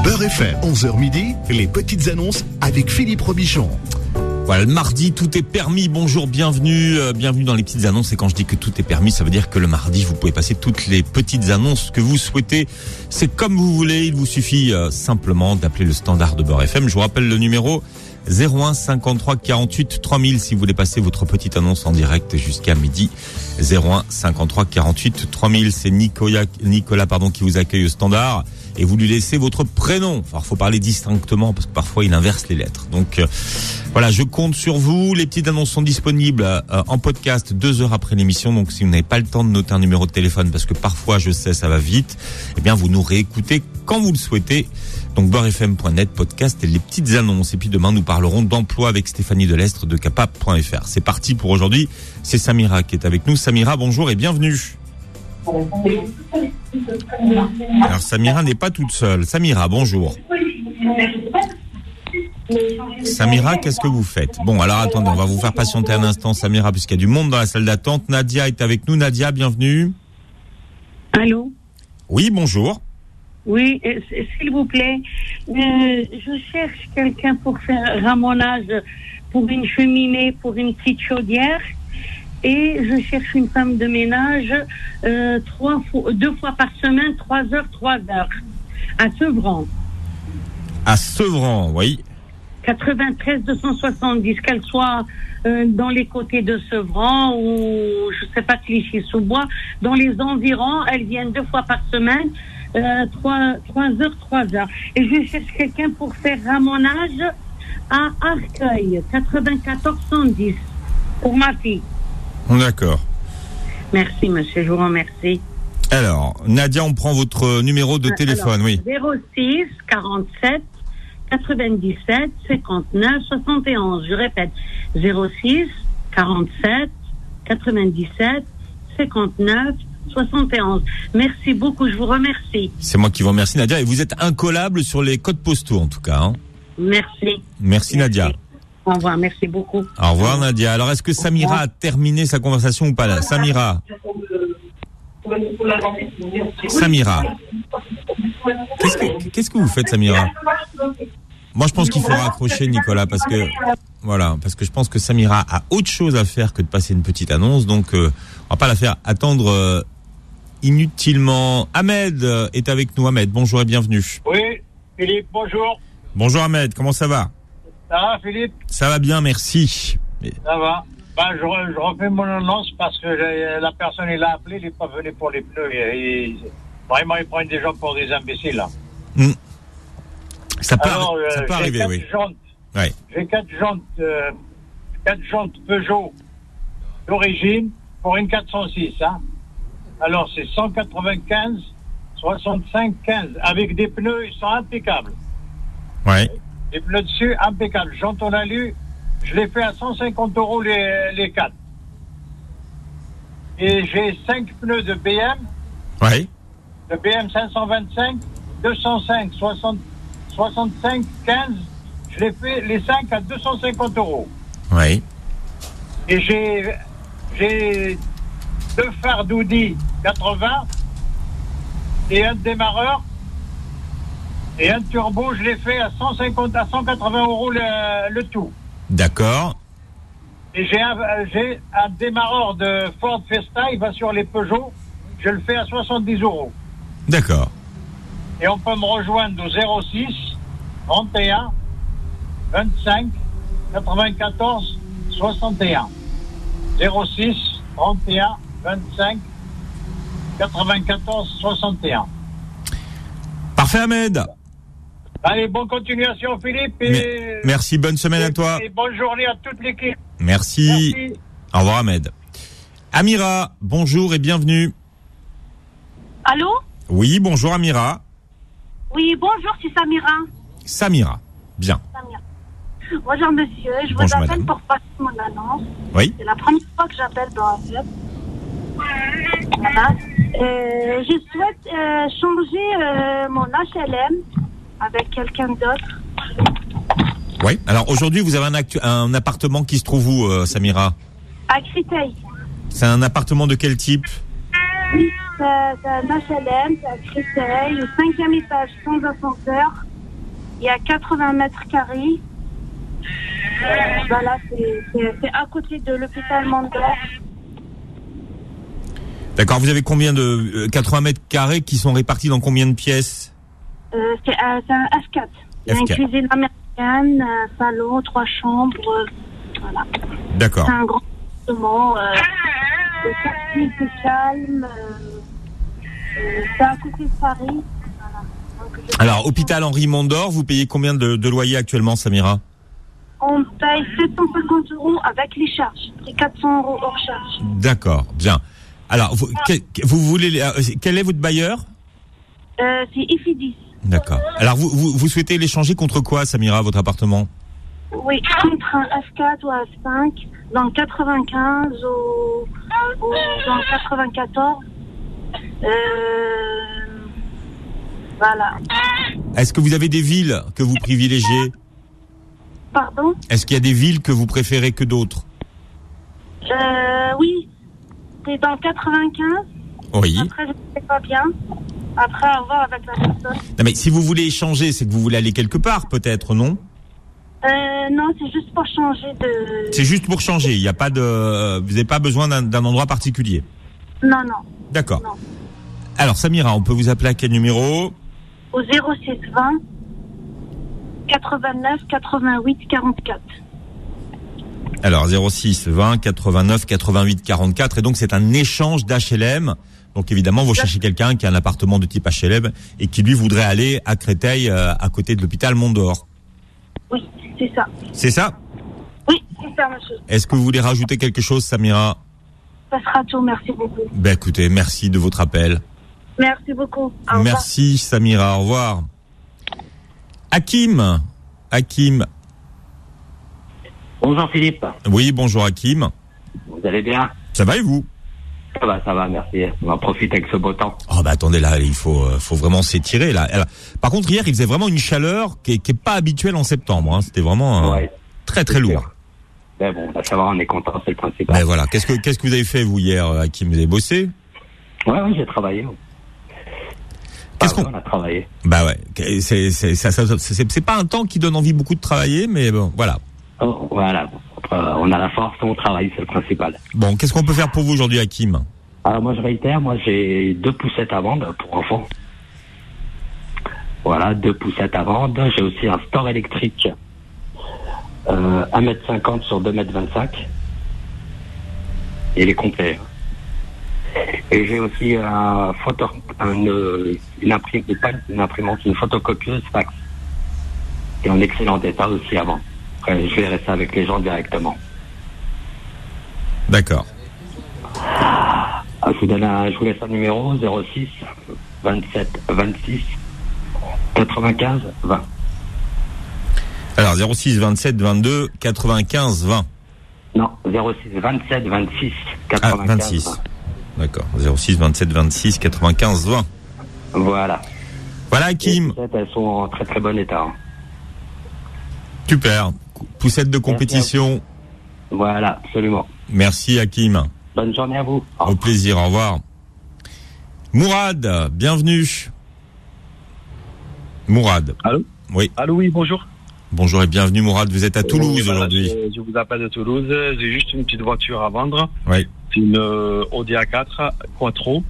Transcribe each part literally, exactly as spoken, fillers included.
Beurre F M, onze heures midi, les petites annonces avec Philippe Robichon. Voilà, le mardi, tout est permis. Bonjour, bienvenue, euh, bienvenue dans les petites annonces. Et quand je dis que tout est permis, ça veut dire que le mardi, vous pouvez passer toutes les petites annonces que vous souhaitez. C'est comme vous voulez. Il vous suffit euh, simplement d'appeler le standard de Beurre F M. Je vous rappelle le numéro zéro un cinquante-trois quarante-huit trois mille si vous voulez passer votre petite annonce en direct jusqu'à midi. zéro un cinquante-trois quarante-huit trois mille. C'est Nicolas, Nicolas, pardon, qui vous accueille au standard. Et vous lui laissez votre prénom. Alors, faut parler distinctement parce que parfois il inverse les lettres. Donc euh, voilà, je compte sur vous. Les petites annonces sont disponibles euh, en podcast deux heures après l'émission. Donc si vous n'avez pas le temps de noter un numéro de téléphone, parce que parfois je sais ça va vite, eh bien vous nous réécoutez quand vous le souhaitez. Donc beurre f m point net, podcast et les petites annonces. Et puis demain nous parlerons d'emploi avec Stéphanie Delestre de capap point f r. C'est parti pour aujourd'hui. C'est Samira qui est avec nous. Samira, bonjour et bienvenue. Alors Samira n'est pas toute seule. Samira, bonjour. Samira, qu'est-ce que vous faites? Bon, alors attendez, on va vous faire patienter un instant, Samira, puisqu'il y a du monde dans la salle d'attente. Nadia est avec nous. Nadia, bienvenue. Allô? Oui, bonjour. Oui, euh, s'il vous plaît, euh, je cherche quelqu'un pour faire ramonage pour une cheminée, pour une petite chaudière. Et je cherche une femme de ménage euh, trois fois, deux fois par semaine, trois heures, trois heures, à Sevran. À Sevran, oui. quatre-vingt-treize deux cent soixante-dix, qu'elle soit euh, dans les côtés de Sevran ou, je sais pas, Clichy-sous-Bois, dans les environs, elles viennent deux fois par semaine, euh, trois, trois heures, trois heures. Et je cherche quelqu'un pour faire ramonage à Arcueil, quatre-vingt-quatorze cent dix, pour ma fille. D'accord. Merci, monsieur, je vous remercie. Alors, Nadia, on prend votre numéro de téléphone, Alors, oui. zéro six quarante-sept quatre-vingt-dix-sept cinquante-neuf soixante et onze. Je répète, zéro six quarante-sept quatre-vingt-dix-sept cinquante-neuf soixante et onze. Merci beaucoup, je vous remercie. C'est moi qui vous remercie, Nadia. Et vous êtes incollable sur les codes postaux, en tout cas. Hein. Merci. Merci, Merci. Nadia. Au revoir, merci beaucoup. Au revoir, Nadia. Alors, est-ce que Samira a terminé sa conversation ou pas là? Samira. Samira. Qu'est-ce que, qu'est-ce que vous faites, Samira? Moi, je pense qu'il faut raccrocher, Nicolas, parce que, voilà, parce que je pense que Samira a autre chose à faire que de passer une petite annonce, donc, euh, on va pas la faire attendre, euh, inutilement. Ahmed est avec nous. Ahmed, bonjour et bienvenue. Oui, Philippe, bonjour. Bonjour, Ahmed. Comment ça va? Ça va, Philippe? Ça va bien, merci. Ça va. Ben, je, je refais mon annonce parce que la personne, il a appelé, il n'est pas venu pour les pneus. Il, il, vraiment, ils prennent des gens pour des imbéciles, là. Mmh. Ça peut, Alors, arri- ça euh, peut j'ai arriver, quatre oui. Jantes, ouais. J'ai quatre jantes, euh, quatre jantes Peugeot d'origine pour une quatre cent six, hein. Alors, c'est cent quatre-vingt-quinze, soixante-cinq, quinze. Avec des pneus, ils sont impeccables. Ouais. Les pneus dessus, impeccables. Jantes en alu, je les fais à cent cinquante euros les, les quatre. Et j'ai cinq pneus de B M. Ouais. De B M cinq cent vingt-cinq, deux cent cinq, soixante, soixante-cinq, quinze. Je les fais les cinq à deux cent cinquante euros. Ouais. Et j'ai, j'ai deux phares d'Audi quatre-vingts et un démarreur. Et un turbo, je l'ai fait à cent cinquante à cent quatre-vingts euros le, le tout. D'accord. Et j'ai un, j'ai un démarreur de Ford Fiesta, il va sur les Peugeot, je le fais à soixante-dix euros. D'accord. Et on peut me rejoindre au zéro six trente et un vingt-cinq quatre-vingt-quatorze soixante et un. zéro six trente et un vingt-cinq quatre-vingt-quatorze soixante et un. Parfait, Ahmed. Allez, bonne continuation, Philippe. Et Mais, merci, bonne semaine et, à toi. Et bonne journée à toute l'équipe. Merci. Merci. Au revoir, Ahmed. Amira, bonjour et bienvenue. Allô? Oui, bonjour, Amira. Oui, bonjour, c'est Samira. Samira, bien. Samira. Bonjour, monsieur. Je Bonjour, vous appelle madame. pour passer mon annonce. Oui. C'est la première fois que j'appelle dans un club. Voilà. Euh, je souhaite euh, changer euh, mon H L M avec quelqu'un d'autre. Oui. Alors aujourd'hui, vous avez un, actu- un appartement qui se trouve où, euh, Samira? À Créteil. C'est un appartement de quel type? C'est, c'est un H L M, c'est à Créteil, au cinquième étage, sans ascenseur. il y a quatre-vingts mètres carrés. Euh, voilà, c'est, c'est, c'est à côté de l'hôpital Mondor. D'accord, vous avez combien de euh, quatre-vingts mètres carrés qui sont répartis dans combien de pièces? euh, c'est, euh, c'est un F quatre. Il y a une cuisine américaine, un salon, trois chambres. Euh, voilà. D'accord. C'est un grand appartement. Euh, le quartier, c'est calme. Euh, euh, c'est à côté de Paris. Voilà. Donc, Alors, hôpital Henri Mondor, vous payez combien de, de loyer actuellement, Samira? On paye sept cent cinquante euros avec les charges. C'est quatre cents euros hors charge. D'accord, bien. Alors, vous, que, vous voulez, euh, quel est votre bailleur? euh, C'est I F I dix. D'accord. Alors, vous, vous, vous souhaitez l'échanger contre quoi, Samira, votre appartement? Oui, contre un F quatre ou un F cinq, dans le quatre-vingt-quinze ou, ou dans le quatre-vingt-quatorze. Euh, voilà. Est-ce que vous avez des villes que vous privilégiez? Pardon? Est-ce qu'il y a des villes que vous préférez que d'autres? euh, Oui. C'est dans le quatre-vingt-quinze. Oui. Après, je ne sais pas bien. Après, à voir avec la personne. Non, mais si vous voulez échanger, c'est que vous voulez aller quelque part, peut-être, non? Euh, non, c'est juste pour changer de... C'est juste pour changer. Il n'y a pas de, vous n'avez pas besoin d'un, d'un endroit particulier. Non, non. D'accord. Non. Alors, Samira, on peut vous appeler à quel numéro? Au zéro six vingt quatre-vingt-neuf quatre-vingt-huit quarante-quatre. Alors, zéro six vingt quatre-vingt-neuf quatre-vingt-huit quarante-quatre. Et donc, c'est un échange d'H L M. Donc, évidemment, vous cherchez quelqu'un qui a un appartement de type H L M et qui, lui, voudrait aller à Créteil, euh, à côté de l'hôpital Mondor. Oui, c'est ça. C'est ça? Oui, c'est ça, monsieur. Est-ce que vous voulez rajouter quelque chose, Samira? Ça sera tout, merci beaucoup. Ben, écoutez, merci de votre appel. Merci beaucoup. Au revoir. Merci, Samira. Au revoir. Hakim. Hakim. Bonjour Philippe. Oui, bonjour Hakim. Vous allez bien? Ça va et vous? Ça va, ça va, merci. On en profite avec ce beau temps. Oh bah attendez, là, il faut, euh, faut vraiment s'étirer là. Alors, par contre, hier, il faisait vraiment une chaleur qui est, qui est pas habituelle en septembre. Hein. C'était vraiment euh, Ouais. très très lourd. Mais bon, bah, ça va, on est content, c'est le principal. Ben voilà. Qu'est-ce que qu'est-ce que vous avez fait vous hier, Hakim? Vous avez bossé? Ouais, oui, j'ai travaillé. Qu'est-ce Ah, qu'on ouais, on a travaillé. Bah ouais. C'est c'est ça, ça, c'est, c'est pas un temps qui donne envie beaucoup de travailler, mais bon, voilà. Oh, voilà. Après, on a la force, on travaille, c'est le principal. Bon, qu'est-ce qu'on peut faire pour vous aujourd'hui, Hakim? Alors moi, je réitère, moi j'ai deux poussettes à vendre pour enfants. Voilà, deux poussettes à vendre. J'ai aussi un store électrique, euh, un mètre cinquante sur deux mètres vingt-cinq. Il est complet. Et j'ai aussi un photo, une, une, imprim, une imprimante, une photocopieuse fax, qui est en excellent état aussi avant. Après, je verrai ça avec les gens directement. D'accord. Ah, je vous donne un, je vous laisse un numéro zéro six vingt-sept vingt-six quatre-vingt-quinze vingt. Alors zéro six vingt-sept vingt-deux quatre-vingt-quinze vingt. Non, zéro six vingt-sept vingt-six Ah, quatre-vingt-quinze vingt-six. vingt. D'accord. zéro six vingt-sept vingt-six quatre-vingt-quinze vingt. Voilà. Voilà, Hakim. Les elles sont en très très bon état. Hein. Super. Poussette de compétition. Voilà, absolument. Merci, Hakim. Bonne journée à vous. Au plaisir, au revoir. Mourad, bienvenue. Mourad. Allô? Oui. Allô, oui, bonjour. Bonjour et bienvenue, Mourad. Vous êtes à Toulouse Oui, voilà, aujourd'hui. Je, je vous appelle de Toulouse. J'ai juste une petite voiture à vendre. Oui. C'est une euh, Audi A quatre Quattro.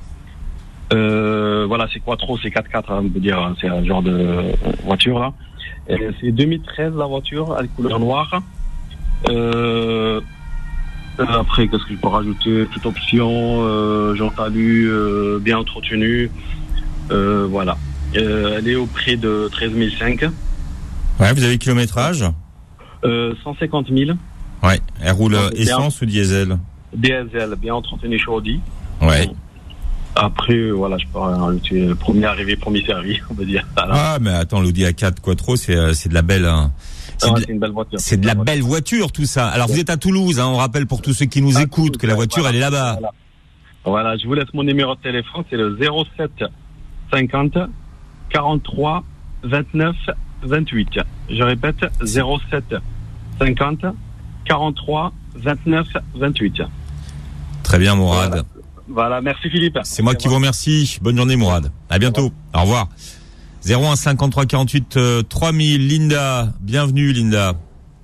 Euh, voilà, c'est Quattro, c'est quatre quatre, hein, on peut dire. Hein, c'est un genre de euh, voiture, là. Et c'est deux mille treize, la voiture, à la couleur noire. Euh, euh, après, qu'est-ce que je peux rajouter? Toute option, euh, Jean Talu, euh, bien entretenue. Euh, voilà. Euh, elle est au prix de treize mille cinq. Ouais, vous avez le kilométrage? Euh, cent cinquante mille. Ouais. Elle roule Non, essence ou diesel? Diesel, bien entretenue chez Audi. Ouais. Après, euh, voilà, je peux rajouter euh, premier arrivé, premier servi, on va dire. Voilà. Ah, mais attends, l'Audi A quatre Quattro, c'est, euh, c'est de la belle, hein. C'est, Ah, de, c'est une belle voiture. c'est de la belle voiture, tout ça. Alors, vous êtes à Toulouse, hein. On rappelle pour tous ceux qui nous À écoutent Toulouse, que la voiture, voilà. elle est là-bas. Voilà. Voilà, je vous laisse mon numéro de téléphone, c'est le zéro sept cinquante quarante-trois vingt-neuf vingt-huit. Je répète, zéro sept cinquante quarante-trois vingt-neuf vingt-huit. Très bien, Mourad. Voilà. Voilà, merci Philippe. C'est moi qui vous remercie. Bonne journée, Mourad. À bientôt. Au revoir. zéro un cinquante-trois quarante-huit euh, trois mille. Linda, bienvenue Linda.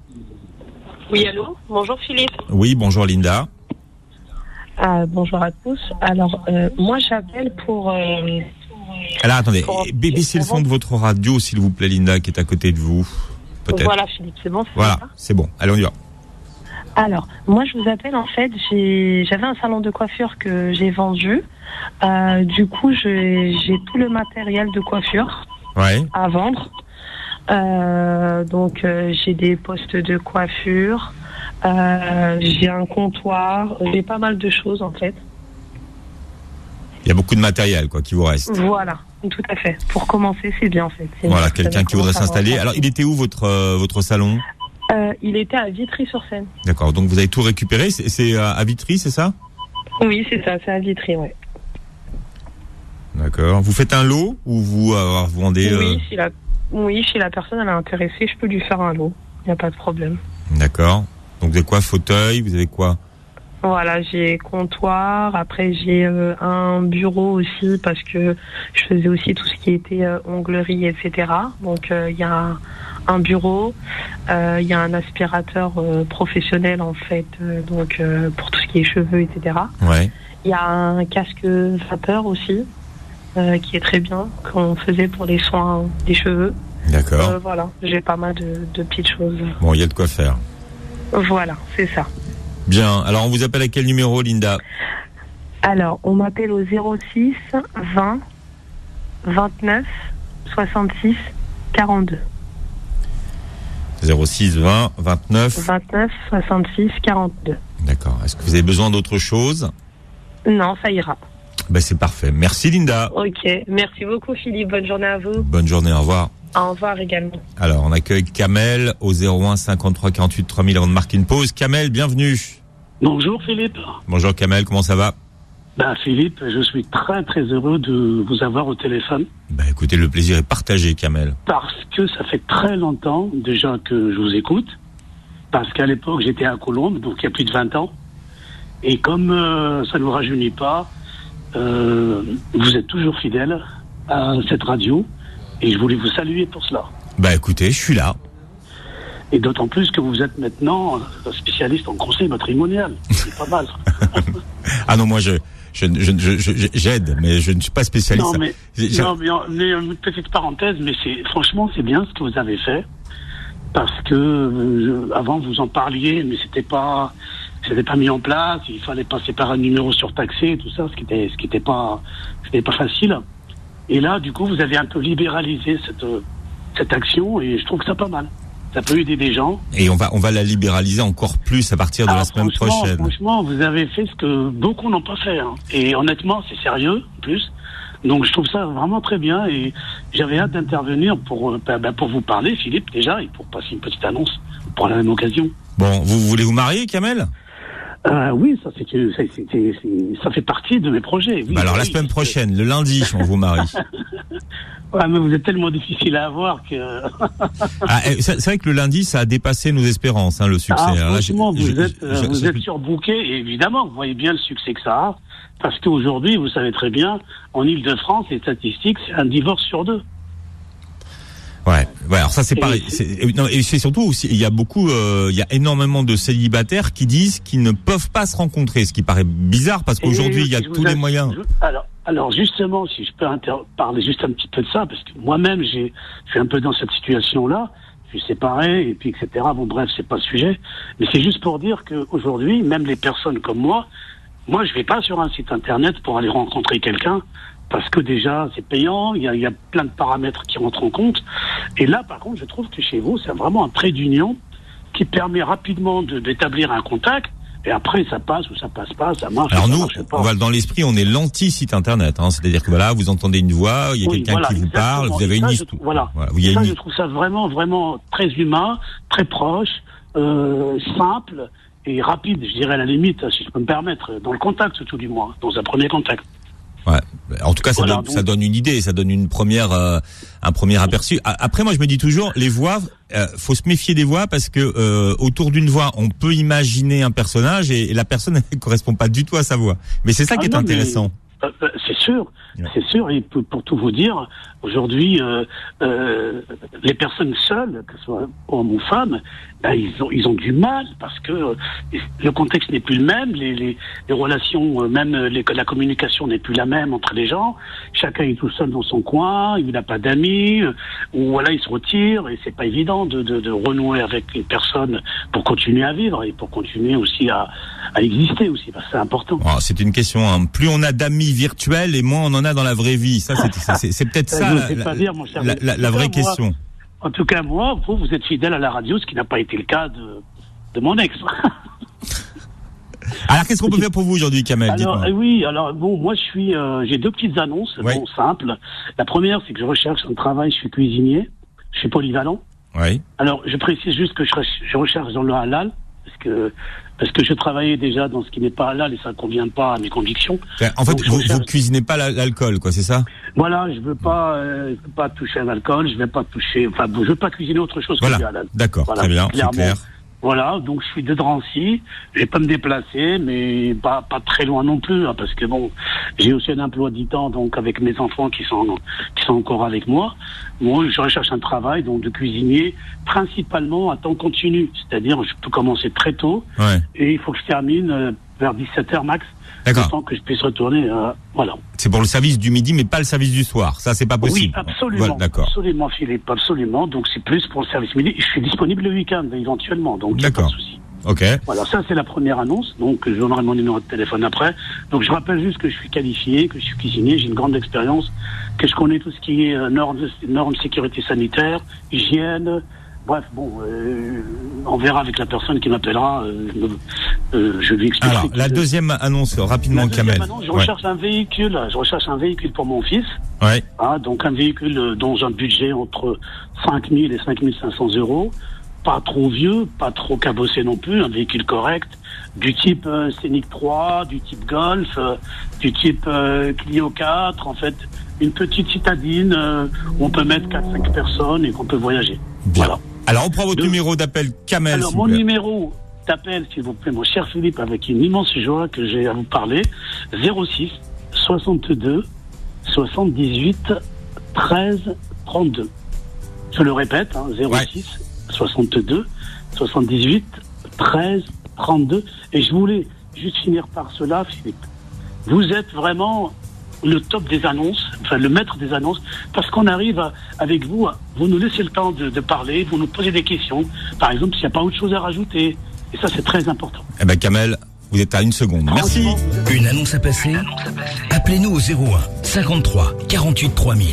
Oui, allô. Bonjour Philippe. Oui, bonjour Linda. Euh, bonjour à tous. Alors, euh, moi j'appelle pour... Euh, Alors attendez, pour... baissez le son de votre radio s'il vous plaît Linda qui est à côté de vous. Peut-être. Voilà Philippe, c'est bon. C'est voilà, ça c'est bon. Allez, on y va. Alors, moi je vous appelle en fait, j'ai, j'avais un salon de coiffure que j'ai vendu. Euh, du coup, je, j'ai tout le matériel de coiffure ouais. à vendre. Euh, donc, euh, j'ai des postes de coiffure, euh, j'ai un comptoir, j'ai pas mal de choses en fait. Il y a beaucoup de matériel quoi qui vous reste. Voilà, tout à fait. Pour commencer, c'est bien en fait. C'est voilà, quelqu'un qui voudrait s'installer. Alors, il était où votre euh, votre salon ? Euh, il était à Vitry-sur-Seine. D'accord, donc vous avez tout récupéré, c'est, c'est à Vitry, c'est ça ? Oui, c'est ça, c'est à Vitry, ouais. D'accord. Vous faites un lot ou vous, euh, vous vendez euh... Oui, si la, oui, si la personne elle est intéressée, je peux lui faire un lot, il n'y a pas de problème. D'accord. Donc vous avez quoi ? Fauteuil, vous avez quoi ? Voilà, j'ai comptoir, après j'ai euh, un bureau aussi parce que je faisais aussi tout ce qui était euh, onglerie, et cetera. Donc il euh, y a un, un bureau, il euh, y a un aspirateur euh, professionnel en fait, euh, donc euh, pour tout ce qui est cheveux, et cetera. Ouais. Il y a un casque vapeur aussi, euh, qui est très bien, qu'on faisait pour les soins des cheveux. D'accord. Euh, voilà, j'ai pas mal de, de petites choses. Bon, il y a de quoi faire. Voilà, c'est ça. Bien. Alors, on vous appelle à quel numéro, Linda ? Alors, on m'appelle au zéro six vingt vingt-neuf soixante-six quarante-deux. zéro six vingt vingt-neuf vingt-neuf soixante-six quarante-deux. D'accord. Est-ce que vous avez besoin d'autre chose ? Non, ça ira. Ben, c'est parfait. Merci, Linda. Ok. Merci beaucoup, Philippe. Bonne journée à vous. Bonne journée. Au revoir. Au revoir également. Alors, on accueille Kamel au zéro un cinquante-trois quarante-huit trois mille avant de marquer une pause. Kamel, bienvenue. Bonjour Philippe. Bonjour Kamel, comment ça va ? Ben Philippe, je suis très très heureux de vous avoir au téléphone. Ben écoutez, le plaisir est partagé, Kamel. Parce que ça fait très longtemps déjà que je vous écoute. Parce qu'à l'époque, j'étais à Colombes, donc il y a plus de vingt ans. Et comme euh, ça ne nous rajeunit pas, euh, vous êtes toujours fidèle à cette radio. Et je voulais vous saluer pour cela. Bah écoutez, je suis là. Et d'autant plus que vous êtes maintenant spécialiste en conseil matrimonial. C'est pas mal. Ah non, moi je, je, je, je, je j'aide, mais je ne suis pas spécialiste. Non mais, non, mais, mais une petite parenthèse, mais c'est franchement c'est bien ce que vous avez fait parce que euh, avant vous en parliez, mais c'était pas c'était pas mis en place. Il fallait passer par un numéro surtaxé, tout ça, ce qui était ce qui était pas c'était pas facile. Et là, du coup, vous avez un peu libéralisé cette cette action et je trouve que c'est pas mal. Ça peut aider des gens. Et on va on va la libéraliser encore plus à partir de ah, la semaine prochaine. Franchement, vous avez fait ce que beaucoup n'ont pas fait. Hein. Et honnêtement, c'est sérieux, en plus. Donc, je trouve ça vraiment très bien. Et j'avais hâte d'intervenir pour ben, pour vous parler, Philippe, déjà, et pour passer une petite annonce pour la même occasion. Bon, vous voulez vous marier, Kamel ? Euh, oui, ça, c'est, c'est, c'est, c'est, ça fait partie de mes projets. Oui, bah alors oui, la semaine oui, prochaine, le lundi, on vous marie. Ouais, mais vous êtes tellement difficile à avoir que. Ah, c'est, c'est vrai que le lundi, ça a dépassé nos espérances, hein, le succès. Ah, alors là, franchement, je, vous je, êtes, je, vous je, êtes je... surbooké et évidemment, vous voyez bien le succès que ça a. Parce qu'aujourd'hui, vous savez très bien, en Ile-de-France, les statistiques, c'est un divorce sur deux. Ouais, ouais. Alors ça c'est et pareil. c'est... C'est, non, et c'est surtout aussi, il y a beaucoup, euh, il y a énormément de célibataires qui disent qu'ils ne peuvent pas se rencontrer, ce qui paraît bizarre parce qu'aujourd'hui il y a tous les moyens. Je, alors, alors justement, si je peux inter- parler juste un petit peu de ça, parce que moi-même j'ai, je suis un peu dans cette situation-là. Je suis séparé et puis et cetera. Bon bref, c'est pas le sujet, mais c'est juste pour dire que aujourd'hui, même les personnes comme moi, moi je vais pas sur un site internet pour aller rencontrer quelqu'un. Parce que déjà, c'est payant, il y a, il y a plein de paramètres qui rentrent en compte. Et là, par contre, je trouve que chez vous, c'est vraiment un trait d'union qui permet rapidement de, d'établir un contact. Et après, ça passe ou ça passe pas, ça marche. Alors ça nous, marche pas. On va dans l'esprit, on est l'anti-site internet. Hein, c'est-à-dire que voilà, vous entendez une voix, il y a oui, quelqu'un voilà, qui vous exactement. parle, vous avez ça, une je, histoire. Voilà. voilà vous y ça, une... je trouve ça vraiment, vraiment très humain, très proche, euh, simple et rapide, je dirais à la limite, si je peux me permettre, dans le contact tout du moins, dans un premier contact. Ouais. En tout cas, ça, voilà, donne, donc... ça donne une idée, ça donne une première, euh, un premier aperçu. Après, moi, je me dis toujours, les voix, euh, faut se méfier des voix parce que euh, autour d'une voix, on peut imaginer un personnage et, et la personne ne correspond pas du tout à sa voix. Mais c'est ça ah qui est non, intéressant. Euh, c'est sûr, ouais. c'est sûr. Et pour, pour tout vous dire, aujourd'hui, euh, euh, les personnes seules, que ce soit hommes ou femmes, ben, ils ont ils ont du mal parce que euh, le contexte n'est plus le même, les les, les relations, euh, même les, la communication n'est plus la même entre les gens. Chacun est tout seul dans son coin, il n'a pas d'amis, euh, ou voilà, il se retire et c'est pas évident de, de de renouer avec une personne pour continuer à vivre et pour continuer aussi à à exister aussi, parce que c'est important. Oh, c'est une question. Hein. Plus on a d'amis virtuels et moins on en a dans la vraie vie. Ça, c'est, c'est, c'est peut-être ça la, la, dire, mon cher la, la, la vraie cas, question. Moi, en tout cas, moi, vous, vous êtes fidèle à la radio, ce qui n'a pas été le cas de, de mon ex. Alors, qu'est-ce qu'on peut faire pour vous aujourd'hui, Kamel? Alors, euh, oui, alors bon, moi, je suis, euh, j'ai deux petites annonces, ouais. bon, simples. La première, c'est que je recherche un travail. Je suis cuisinier, je suis polyvalent. Oui. Alors, je précise juste que je, je recherche dans le halal, parce que parce que je travaillais déjà dans ce qui n'est pas halal et ça ne convient pas à mes convictions. En fait, vous, recherche... vous cuisinez pas l'alcool, quoi, c'est ça? Voilà, je veux pas, euh, je veux pas toucher à l'alcool, je vais pas toucher, enfin, je veux pas cuisiner autre chose voilà. que du halal. D'accord, voilà, très bien, c'est clair. Voilà, donc je suis de Drancy, je vais pas me déplacer, mais pas pas très loin non plus, hein, parce que bon, j'ai aussi un emploi du temps, donc avec mes enfants qui sont qui sont encore avec moi. Moi, je recherche un travail donc de cuisinier, principalement à temps continu, c'est-à-dire je peux commencer très tôt, ouais. et il faut que je termine euh, vers dix-sept heures max. D'accord. Tant que je puisse retourner, euh, voilà. C'est pour le service du midi, mais pas le service du soir. Ça, c'est pas possible. Oui, absolument. Voilà, d'accord. Absolument, Philippe, absolument. Donc, c'est plus pour le service midi. Je suis disponible le week-end, éventuellement. Donc, d'accord. Pas de souci. Ok. Voilà, ça, c'est la première annonce. Donc, je donnerai mon numéro de téléphone après. Donc, je rappelle juste que je suis qualifié, que je suis cuisinier, j'ai une grande expérience, que je connais tout ce qui est euh, normes, normes de sécurité sanitaire, hygiène. Bref, bon, euh, on verra avec la personne qui m'appellera. Euh, euh, je lui expliquerai. Alors, la deuxième annonce, rapidement, la deuxième Kamel. Annonce, je recherche ouais. un véhicule. Je recherche un véhicule pour mon fils. Ouais. Ah, donc un véhicule dont un budget entre cinq mille et cinq mille cinq cents euros. Pas trop vieux, pas trop cabossé non plus. Un véhicule correct, du type euh, Scénic trois, du type Golf, euh, du type euh, Clio quatre. En fait, une petite citadine euh, où on peut mettre quatre cinq personnes et qu'on peut voyager. Bien. Voilà. Alors, on prend votre De... numéro d'appel, Kamel. Alors, mon numéro d'appel, s'il vous plaît, mon cher Philippe, avec une immense joie que j'ai à vous parler, zéro six soixante-deux soixante-dix-huit treize trente-deux. Je le répète, hein, zéro six ouais. soixante-deux soixante-dix-huit treize trente-deux. Et je voulais juste finir par cela, Philippe. Vous êtes vraiment le top des annonces, enfin le maître des annonces, parce qu'on arrive à, avec vous, à, vous nous laissez le temps de, de parler, vous nous posez des questions, par exemple s'il n'y a pas autre chose à rajouter, et ça c'est très important. Eh ben Kamel, vous êtes à une seconde. Merci. Une annonce à passer, appelez-nous au zéro un cinquante-trois quarante-huit trois mille.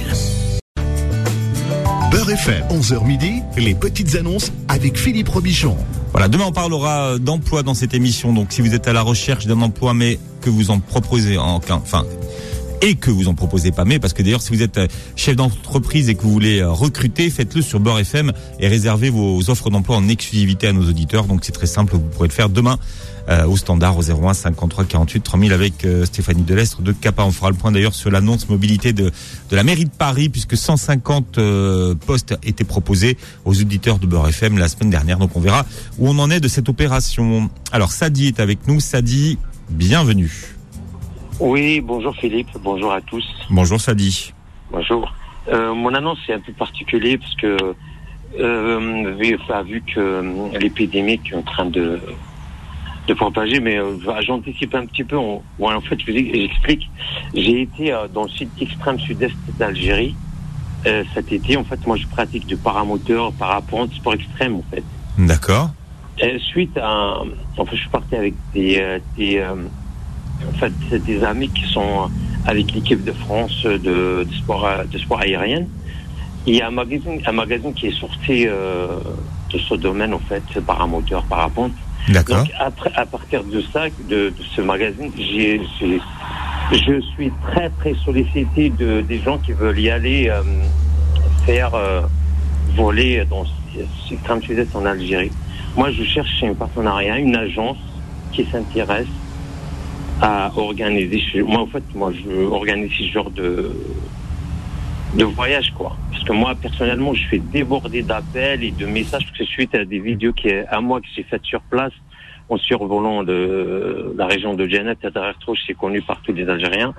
Beurre F M, onze heures midi, les petites annonces avec Philippe Robichon. Voilà, demain on parlera d'emploi dans cette émission, donc si vous êtes à la recherche d'un emploi mais que vous en proposez en, enfin et que vous en proposez pas, mais parce que d'ailleurs si vous êtes chef d'entreprise et que vous voulez recruter, faites-le sur Beurre F M et réservez vos offres d'emploi en exclusivité à nos auditeurs. Donc c'est très simple, vous pourrez le faire demain euh, au standard au zéro un cinquante-trois quarante-huit trois mille avec euh, Stéphanie Delestre de Capa. On fera le point d'ailleurs sur l'annonce mobilité de de la mairie de Paris, puisque cent cinquante euh, postes étaient proposés aux auditeurs de Beurre F M la semaine dernière. Donc on verra où on en est de cette opération. Alors Sadi est avec nous. Sadi, bienvenue. Oui, bonjour Philippe, bonjour à tous. Bonjour Sadi. Bonjour. Euh, mon annonce est un peu particulier parce que euh, vu, enfin, vu que euh, l'épidémie est en train de de propager, mais euh, j'anticipe un petit peu. On, ouais, en fait, je vous j'explique. J'ai été euh, dans le sud extrême sud-est d'Algérie euh, cet été. En fait, moi, je pratique du paramoteur, parapente, sport extrême, en fait. D'accord. Et suite à, en fait, je suis parti avec des euh, des euh, En fait, c'est des amis qui sont avec l'équipe de France de, de sport de sport aérien. Il y a un magazine, un magazine qui est sorti euh, de ce domaine, en fait, paramoteur, parapente. D'accord. Donc, après, à partir de ça, de, de ce magazine, j'ai, j'ai, je suis très, très sollicité de, des gens qui veulent y aller euh, faire euh, voler dans l'extrême sud-est en Algérie. Moi, je cherche un partenariat, une agence qui s'intéresse à organiser. Moi, en fait, moi, je organise ce genre de de voyage, quoi. Parce que moi, personnellement, je suis débordé d'appels et de messages, parce que suite à des vidéos qui, à moi, que j'ai faites sur place, en survolant de la région de Djennet, c'est connu par tous les Algériens.